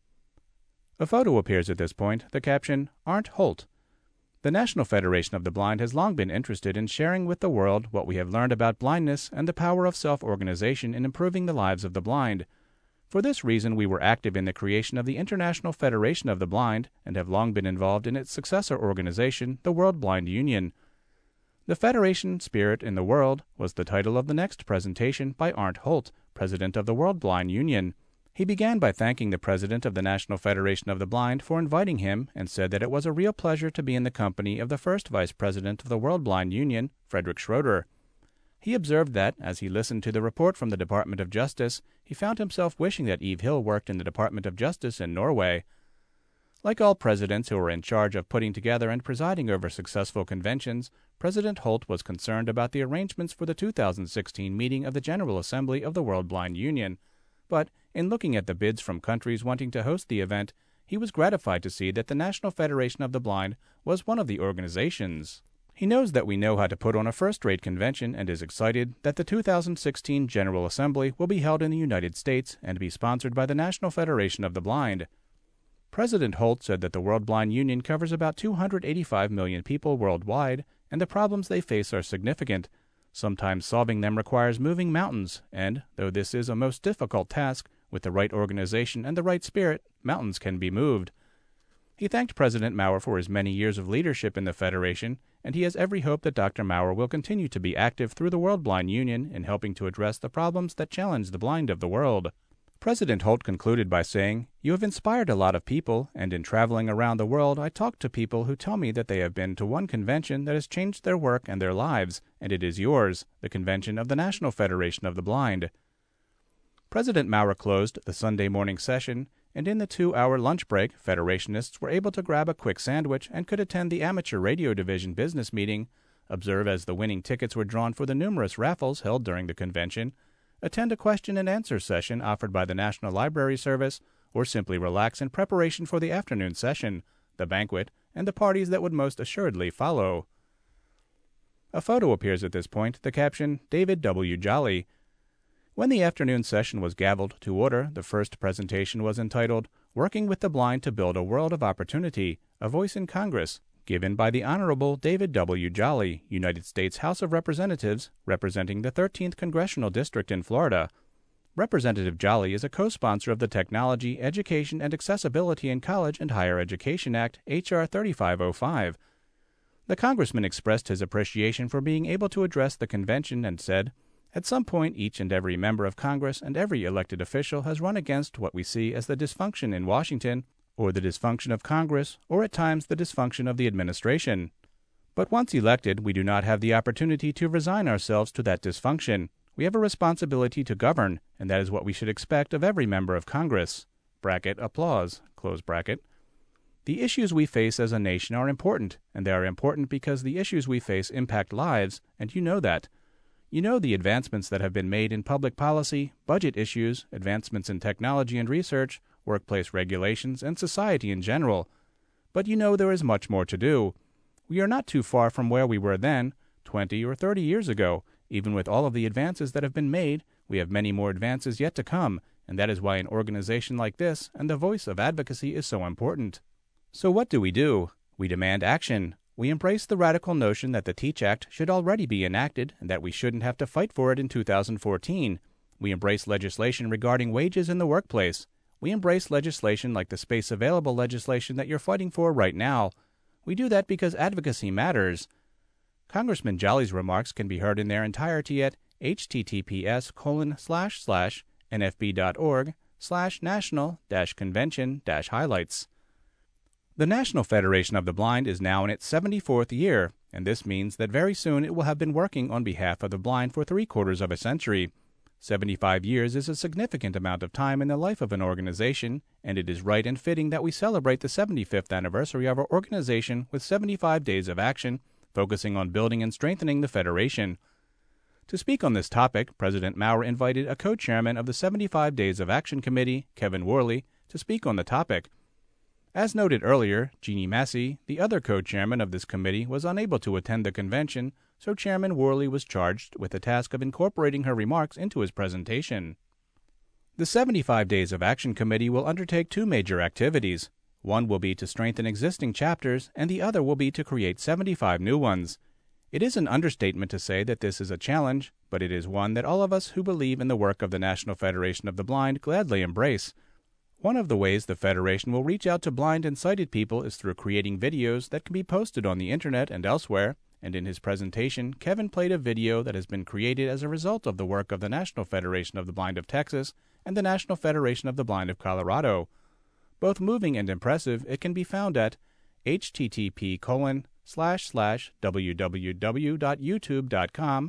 [SPEAKER 1] A photo appears at this point, the caption, "Arndt Holt." The National Federation of the Blind has long been interested in sharing with the world what we have learned about blindness and the power of self-organization in improving the lives of the blind. For this reason, we were active in the creation of the International Federation of the Blind and have long been involved in its successor organization, the World Blind Union. The Federation Spirit in the World was the title of the next presentation by Arndt Holt, president of the World Blind Union. He began by thanking the president of the National Federation of the Blind for inviting him and said that it was a real pleasure to be in the company of the first vice president of the World Blind Union, Frederick Schroeder. He observed that, as he listened to the report from the Department of Justice, he found himself wishing that Eve Hill worked in the Department of Justice in Norway. Like all presidents who are in charge of putting together and presiding over successful conventions, President Holt was concerned about the arrangements for the two thousand sixteen meeting of the General Assembly of the World Blind Union. But, in looking at the bids from countries wanting to host the event, he was gratified to see that the National Federation of the Blind was one of the organizations. He knows that we know how to put on a first-rate convention and is excited that the two thousand sixteen General Assembly will be held in the United States and be sponsored by the National Federation of the Blind. President Holt said that the World Blind Union covers about two hundred eighty-five million people worldwide, and the problems they face are significant. Sometimes solving them requires moving mountains, and, though this is a most difficult task, with the right organization and the right spirit, mountains can be moved. He thanked President Maurer for his many years of leadership in the Federation, and he has every hope that Doctor Maurer will continue to be active through the World Blind Union in helping to address the problems that challenge the blind of the world. President Holt concluded by saying, "You have inspired a lot of people, and in traveling around the world I talk to people who tell me that they have been to one convention that has changed their work and their lives, and it is yours, the convention of the National Federation of the Blind." President Maurer closed the Sunday morning session, and in the two-hour lunch break, Federationists were able to grab a quick sandwich and could attend the Amateur Radio Division business meeting, observe as the winning tickets were drawn for the numerous raffles held during the convention, attend a question-and-answer session offered by the National Library Service, or simply relax in preparation for the afternoon session, the banquet, and the parties that would most assuredly follow. A photo appears at this point, the caption, "David W. Jolly." When the afternoon session was gavelled to order, the first presentation was entitled, "Working with the Blind to Build a World of Opportunity, A Voice in Congress," given by the Honorable David W. Jolly, United States House of Representatives, representing the thirteenth Congressional District in Florida. Representative Jolly is a co-sponsor of the Technology, Education, and Accessibility in College and Higher Education Act, H R thirty-five oh five. The congressman expressed his appreciation for being able to address the convention and said, "At some point, each and every member of Congress and every elected official has run against what we see as the dysfunction in Washington, or the dysfunction of Congress, or at times the dysfunction of the administration. But once elected, we do not have the opportunity to resign ourselves to that dysfunction. We have a responsibility to govern, and that is what we should expect of every member of Congress." Bracket, applause, close bracket. The issues we face as a nation are important, and they are important because the issues we face impact lives, and you know that. You know the advancements that have been made in public policy, budget issues, advancements in technology and research, workplace regulations, and society in general. But you know there is much more to do. We are not too far from where we were then, twenty or thirty years ago. Even with all of the advances that have been made, we have many more advances yet to come, and that is why an organization like this and the voice of advocacy is so important. So what do we do? We demand action. We embrace the radical notion that the TEACH Act should already be enacted and that we shouldn't have to fight for it in two thousand fourteen. We embrace legislation regarding wages in the workplace. We embrace legislation like the space available legislation that you're fighting for right now. We do that because advocacy matters. Congressman Jolly's remarks can be heard in their entirety at https colon slash slash nfb.org slash national dash convention dash highlights. The National Federation of the Blind is now in its seventy-fourth year, and this means that very soon it will have been working on behalf of the blind for three-quarters of a century. seventy-five years is a significant amount of time in the life of an organization, and it is right and fitting that we celebrate the seventy-fifth anniversary of our organization with seventy-five days of action, focusing on building and strengthening the Federation. To speak on this topic, President Maurer invited a co-chairman of the seventy-five Days of Action Committee, Kevin Worley, to speak on the topic. As noted earlier, Jeannie Massey, the other co-chairman of this committee, was unable to attend the convention, so Chairman Worley was charged with the task of incorporating her remarks into his presentation. The seventy-five Days of Action Committee will undertake two major activities. One will be to strengthen existing chapters, and the other will be to create seventy-five new ones. It is an understatement to say that this is a challenge, but it is one that all of us who believe in the work of the National Federation of the Blind gladly embrace. One of the ways the Federation will reach out to blind and sighted people is through creating videos that can be posted on the internet and elsewhere, and in his presentation, Kevin played a video that has been created as a result of the work of the National Federation of the Blind of Texas and the National Federation of the Blind of Colorado. Both moving and impressive, it can be found at http colon slash slash www.youtube.com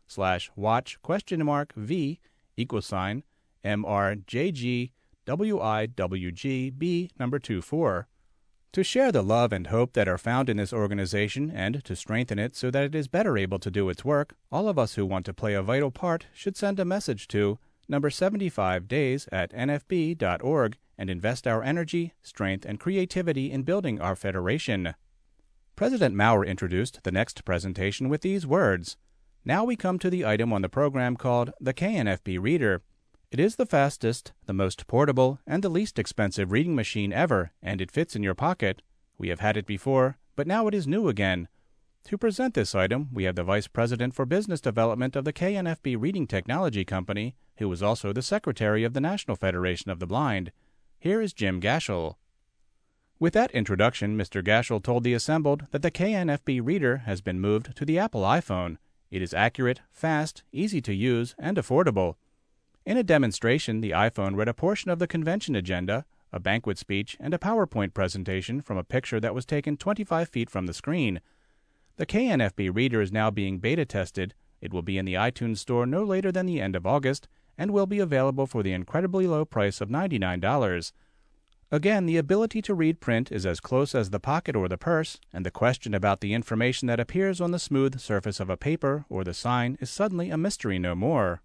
[SPEAKER 1] slash watch question mark V equal sign M R J G W I W G B number two four. To share the love and hope that are found in this organization and to strengthen it so that it is better able to do its work, all of us who want to play a vital part should send a message to number seventy-five days at N F B dot org and invest our energy, strength, and creativity in building our federation. President Maurer introduced the next presentation with these words. Now we come to the item on the program called the K N F B Reader. It is the fastest, the most portable, and the least expensive reading machine ever, and it fits in your pocket. We have had it before, but now it is new again. To present this item, we have the Vice President for Business Development of the K N F B Reading Technology Company, who is also the Secretary of the National Federation of the Blind. Here is Jim Gashel. With that introduction, Mister Gashel told the assembled that the K N F B Reader has been moved to the Apple iPhone. It is accurate, fast, easy to use, and affordable. In a demonstration, the iPhone read a portion of the convention agenda, a banquet speech, and a PowerPoint presentation from a picture that was taken twenty-five feet from the screen. The K N F B Reader is now being beta tested. It will be in the iTunes Store no later than the end of August, and will be available for the incredibly low price of ninety-nine dollars. Again, the ability to read print is as close as the pocket or the purse, and the question about the information that appears on the smooth surface of a paper or the sign is suddenly a mystery no more.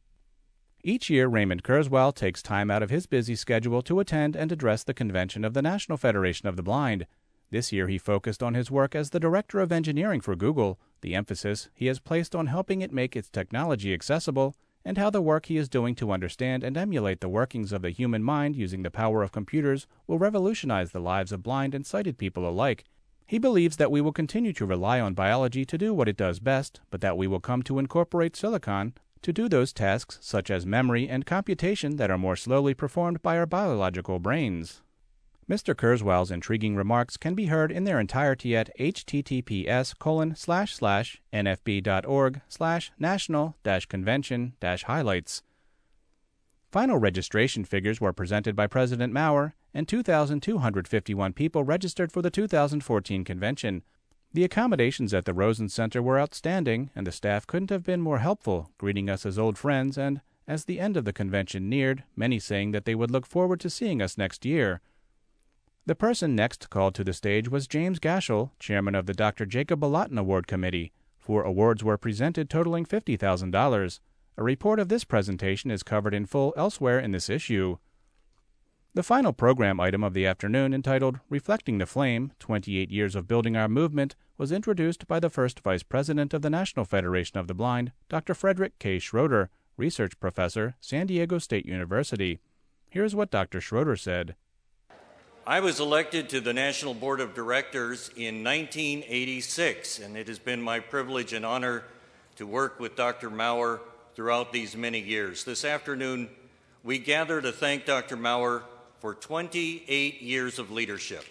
[SPEAKER 1] Each year, Raymond Kurzweil takes time out of his busy schedule to attend and address the convention of the National Federation of the Blind. This year, he focused on his work as the Director of Engineering for Google, the emphasis he has placed on helping it make its technology accessible, and how the work he is doing to understand and emulate the workings of the human mind using the power of computers will revolutionize the lives of blind and sighted people alike. He believes that we will continue to rely on biology to do what it does best, but that we will come to incorporate silicon to do those tasks such as memory and computation that are more slowly performed by our biological brains. Mister Kurzweil's intriguing remarks can be heard in their entirety at https colon slash slash nfb.org slash national dash convention dash highlights. Final registration figures were presented by President Maurer, and two thousand two hundred fifty-one people registered for the two thousand fourteen convention. The accommodations at the Rosen Center were outstanding, and the staff couldn't have been more helpful, greeting us as old friends and, as the end of the convention neared, many saying that they would look forward to seeing us next year. The person next called to the stage was James Gashel, chairman of the Doctor Jacob Balatin Award Committee. Four awards were presented totaling fifty thousand dollars. A report of this presentation is covered in full elsewhere in this issue. The final program item of the afternoon, entitled Reflecting the Flame, twenty-eight Years of Building Our Movement, was introduced by the first Vice President of the National Federation of the Blind, Doctor Frederick K. Schroeder, Research Professor, San Diego State University. Here's what Doctor Schroeder said.
[SPEAKER 4] I was elected to the National Board of Directors in nineteen eighty-six, and it has been my privilege and honor to work with Doctor Maurer throughout these many years. This afternoon, we gather to thank Doctor Maurer for twenty-eight years of leadership.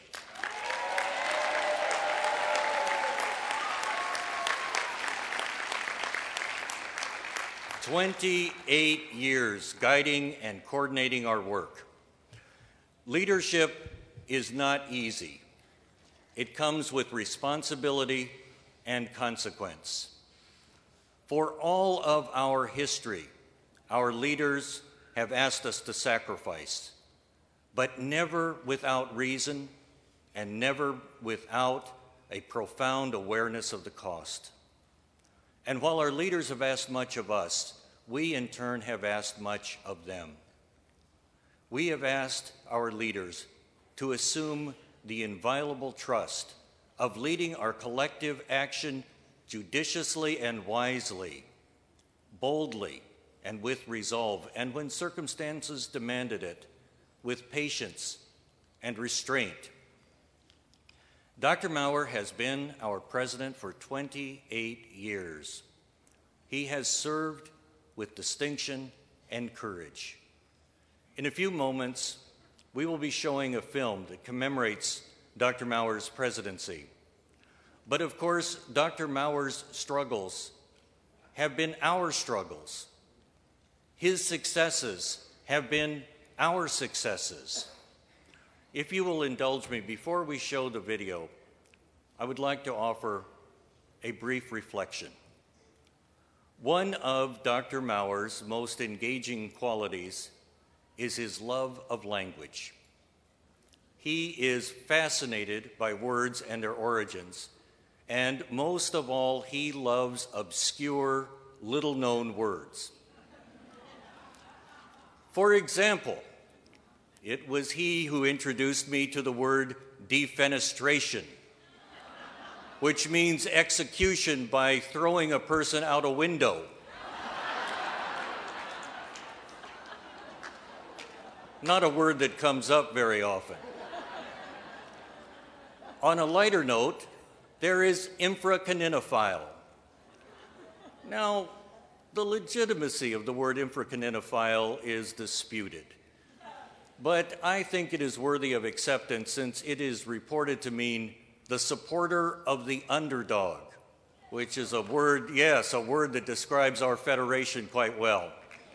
[SPEAKER 4] twenty-eight years guiding and coordinating our work. Leadership is not easy. It comes with responsibility and consequence. For all of our history, our leaders have asked us to sacrifice, but never without reason and never without a profound awareness of the cost. And while our leaders have asked much of us, we in turn have asked much of them. We have asked our leaders to assume the inviolable trust of leading our collective action judiciously and wisely, boldly and with resolve, and when circumstances demanded it, with patience and restraint. Doctor Maurer has been our president for twenty-eight years. He has served with distinction and courage. In a few moments, we will be showing a film that commemorates Doctor Maurer's presidency. But of course, Doctor Maurer's struggles have been our struggles. His successes have been our successes. If you will indulge me, before we show the video, I would like to offer a brief reflection. One of Doctor Mauer's most engaging qualities is his love of language. He is fascinated by words and their origins, and most of all, he loves obscure, little-known words. For example, it was he who introduced me to the word defenestration, which means execution by throwing a person out a window. Not a word that comes up very often. On a lighter note, there is infracaninophile. Now, the legitimacy of the word infracaninophile is disputed, but I think it is worthy of acceptance since it is reported to mean the supporter of the underdog, which is a word, yes, a word that describes our federation quite well.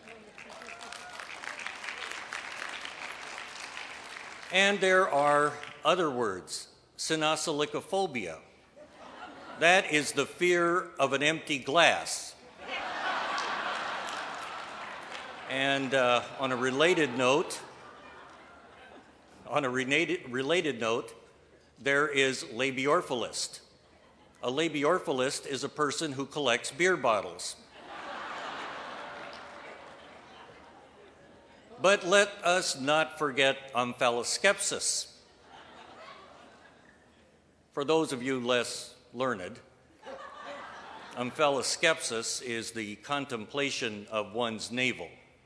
[SPEAKER 4] And there are other words. Cynosolicophobia. That is the fear of an empty glass. And uh, on a related note, on a related, related note, there is labiorphilist. A labiorphilist is a person who collects beer bottles. But let us not forget omphaloskepsis. For those of you less learned, omphaloskepsis is the contemplation of one's navel.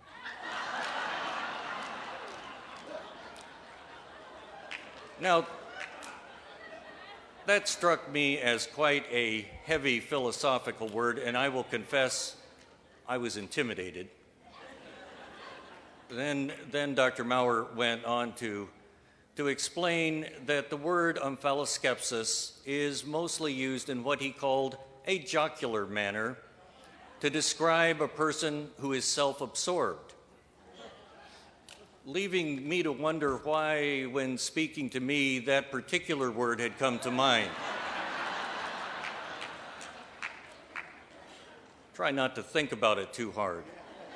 [SPEAKER 4] Now, that struck me as quite a heavy philosophical word, and I will confess I was intimidated. Then, then Doctor Mauer went on to to explain that the word omphaloskepsis is mostly used in what he called a jocular manner to describe a person who is self-absorbed, leaving me to wonder why, when speaking to me, that particular word had come to mind. Try not to think about it too hard.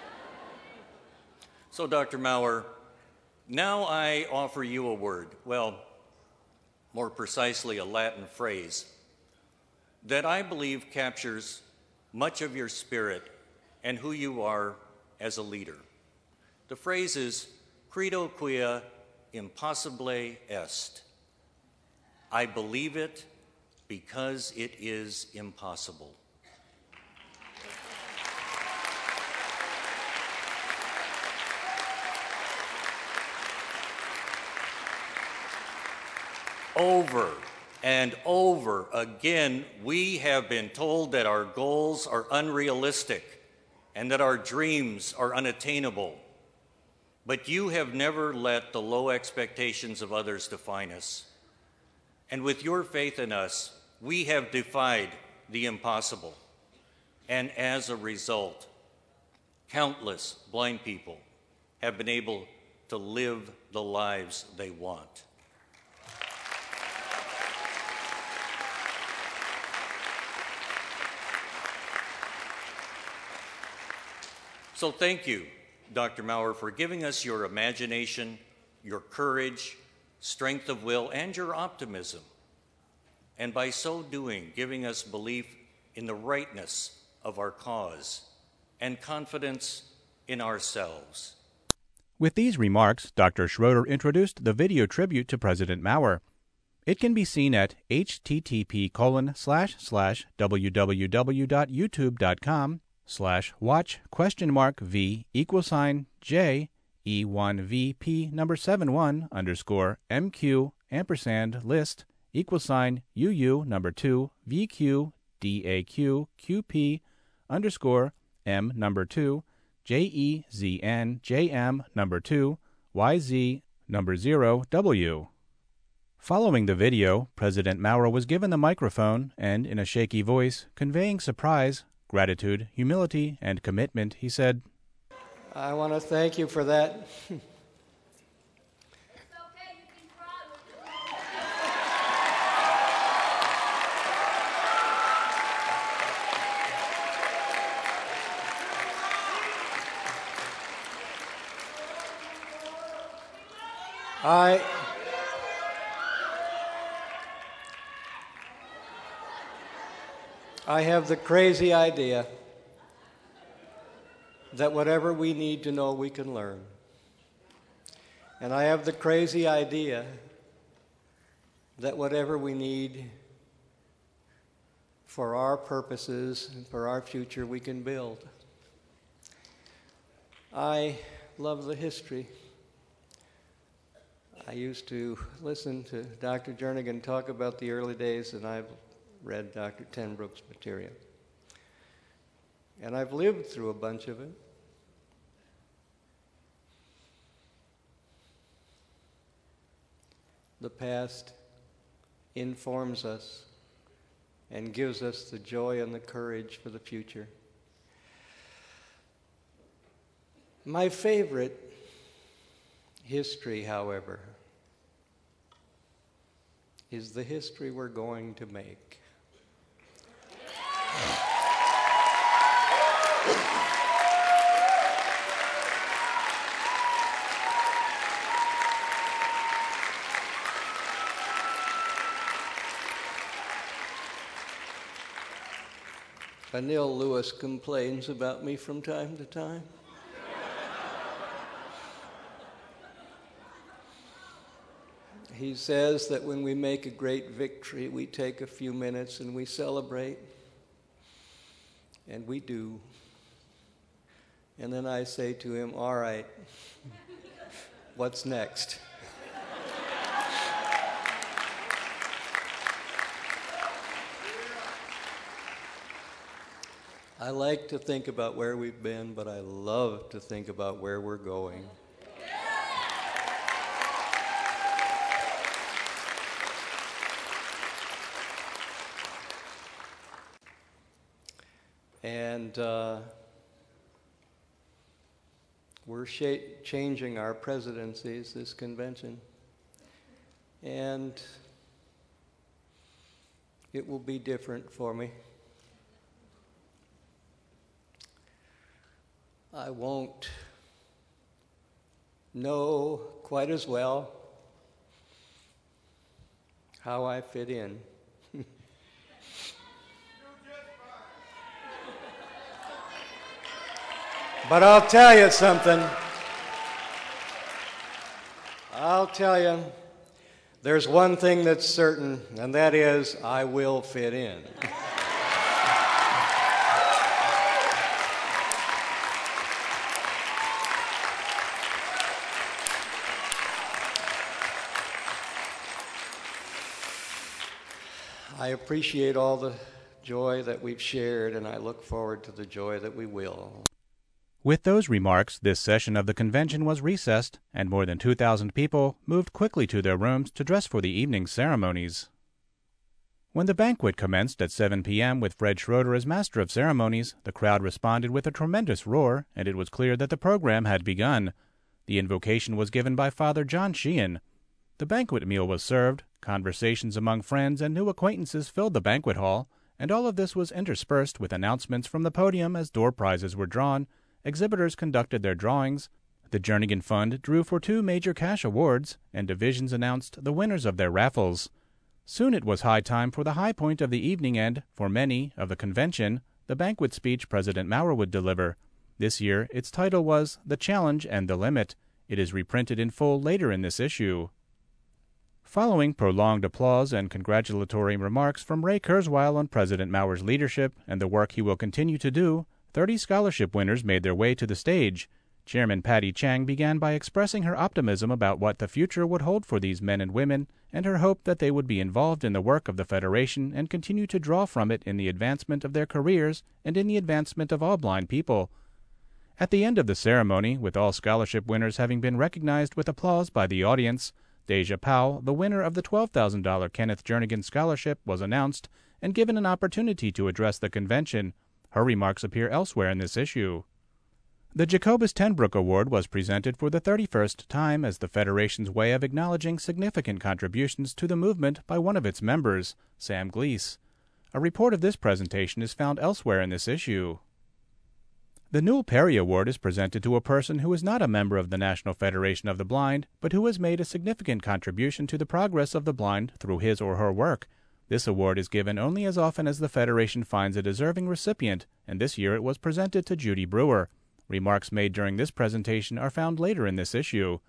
[SPEAKER 4] So, Doctor Mauer, now I offer you a word, well, more precisely a Latin phrase, that I believe captures much of your spirit and who you are as a leader. The phrase is, credo quia impossibile est. I believe it because it is impossible. Over and over again, we have been told that our goals are unrealistic and that our dreams are unattainable. But you have never let the low expectations of others define us. And with your faith in us, we have defied the impossible. And as a result, countless blind people have been able to live the lives they want. So thank you, Doctor Mauer, for giving us your imagination, your courage, strength of will, and your optimism. And by so doing, giving us belief in the rightness of our cause and confidence in ourselves.
[SPEAKER 1] With these remarks, Doctor Schroeder introduced the video tribute to President Mauer. It can be seen at http colon slash slash www.youtube.com slash watch question mark v equal sign j e one v p number seven one underscore mq ampersand list equal sign uu number two vq daq qp underscore m number two jezn jm number two yz number zero w. Following the video, President Mauer was given the microphone and, in a shaky voice, conveying surprise, gratitude, humility, and commitment, he said,
[SPEAKER 5] I want to thank you for that.
[SPEAKER 6] It's okay, you can cry with
[SPEAKER 5] I, I have the crazy idea that whatever we need to know, we can learn. And I have the crazy idea that whatever we need for our purposes and for our future, we can build. I love the history. I used to listen to Doctor Jernigan talk about the early days, and I've read Doctor Tenbrook's material. And I've lived through a bunch of it. The past informs us and gives us the joy and the courage for the future. My favorite history, however, is the history we're going to make. Anil Lewis complains about me from time to time. He says that when we make a great victory, we take a few minutes and we celebrate. And we do. And then I say to him, all right, what's next? I like to think about where we've been, but I love to think about where we're going. And uh, we're sh- changing our presidencies, this convention. And it will be different for me. I won't know quite as well how I fit in. But I'll tell you something. I'll tell you, there's one thing that's certain, and that is I will fit in. I appreciate all the joy that we've shared, and I look forward to the joy that we will.
[SPEAKER 1] With those remarks, this session of the convention was recessed, and more than two thousand people moved quickly to their rooms to dress for the evening's ceremonies. When the banquet commenced at seven p.m. with Fred Schroeder as master of ceremonies, the crowd responded with a tremendous roar, and it was clear that the program had begun. The invocation was given by Father John Sheehan. The banquet meal was served, conversations among friends and new acquaintances filled the banquet hall, and all of this was interspersed with announcements from the podium as door prizes were drawn. Exhibitors conducted their drawings, the Jernigan Fund drew for two major cash awards, and divisions announced the winners of their raffles. Soon it was high time for the high point of the evening and, for many, of the convention, the banquet speech President Maurer would deliver. This year, its title was The Challenge and the Limit. It is reprinted in full later in this issue. Following prolonged applause and congratulatory remarks from Ray Kurzweil on President Maurer's leadership and the work he will continue to do, thirty scholarship winners made their way to the stage. Chairman Patty Chang began by expressing her optimism about what the future would hold for these men and women, and her hope that they would be involved in the work of the Federation and continue to draw from it in the advancement of their careers and in the advancement of all blind people. At the end of the ceremony, with all scholarship winners having been recognized with applause by the audience, Deja Powell, the winner of the twelve thousand dollars Kenneth Jernigan Scholarship, was announced and given an opportunity to address the convention. Her remarks appear elsewhere in this issue. The Jacobus Tenbrook Award was presented for the thirty-first time as the Federation's way of acknowledging significant contributions to the movement by one of its members, Sam Gleass. A report of this presentation is found elsewhere in this issue. The Newell Perry Award is presented to a person who is not a member of the National Federation of the Blind, but who has made a significant contribution to the progress of the blind through his or her work. This award is given only as often as the Federation finds a deserving recipient, and this year it was presented to Judy Brewer. Remarks made during this presentation are found later in this issue.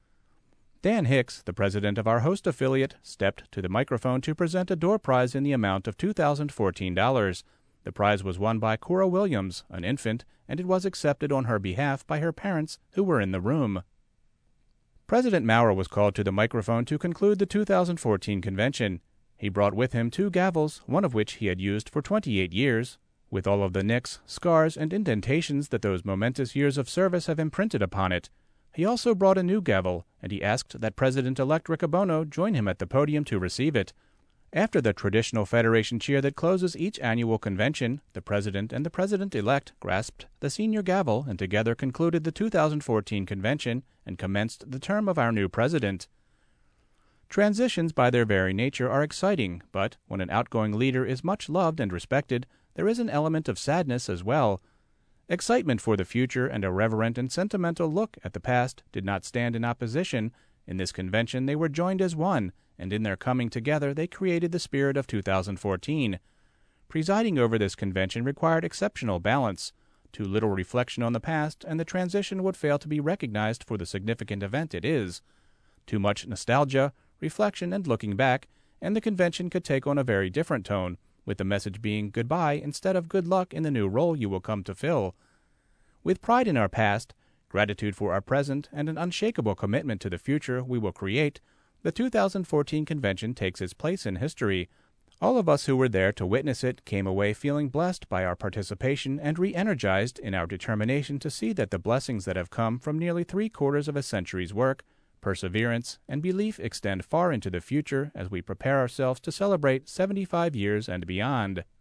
[SPEAKER 1] Dan Hicks, the president of our host affiliate, stepped to the microphone to present a door prize in the amount of two thousand fourteen dollars. The prize was won by Cora Williams, an infant, and it was accepted on her behalf by her parents, who were in the room. President Maurer was called to the microphone to conclude the two thousand fourteen convention. He brought with him two gavels, one of which he had used for twenty-eight years, with all of the nicks, scars, and indentations that those momentous years of service have imprinted upon it. He also brought a new gavel, and he asked that President-elect Riccobono join him at the podium to receive it. After the traditional Federation cheer that closes each annual convention, the President and the President-elect grasped the senior gavel and together concluded the two thousand fourteen convention and commenced the term of our new President. Transitions by their very nature are exciting, but when an outgoing leader is much loved and respected, there is an element of sadness as well. Excitement for the future and a reverent and sentimental look at the past did not stand in opposition. In this convention they were joined as one, and in their coming together they created the spirit of two thousand fourteen. Presiding over this convention required exceptional balance. Too little reflection on the past, and the transition would fail to be recognized for the significant event it is. Too much nostalgia, reflection, and looking back, and the convention could take on a very different tone, with the message being goodbye instead of good luck in the new role you will come to fill. With pride in our past, gratitude for our present, and an unshakable commitment to the future we will create, the two thousand fourteen convention takes its place in history. All of us who were there to witness it came away feeling blessed by our participation and re-energized in our determination to see that the blessings that have come from nearly three-quarters of a century's work, perseverance, and belief extend far into the future as we prepare ourselves to celebrate seventy-five years and beyond.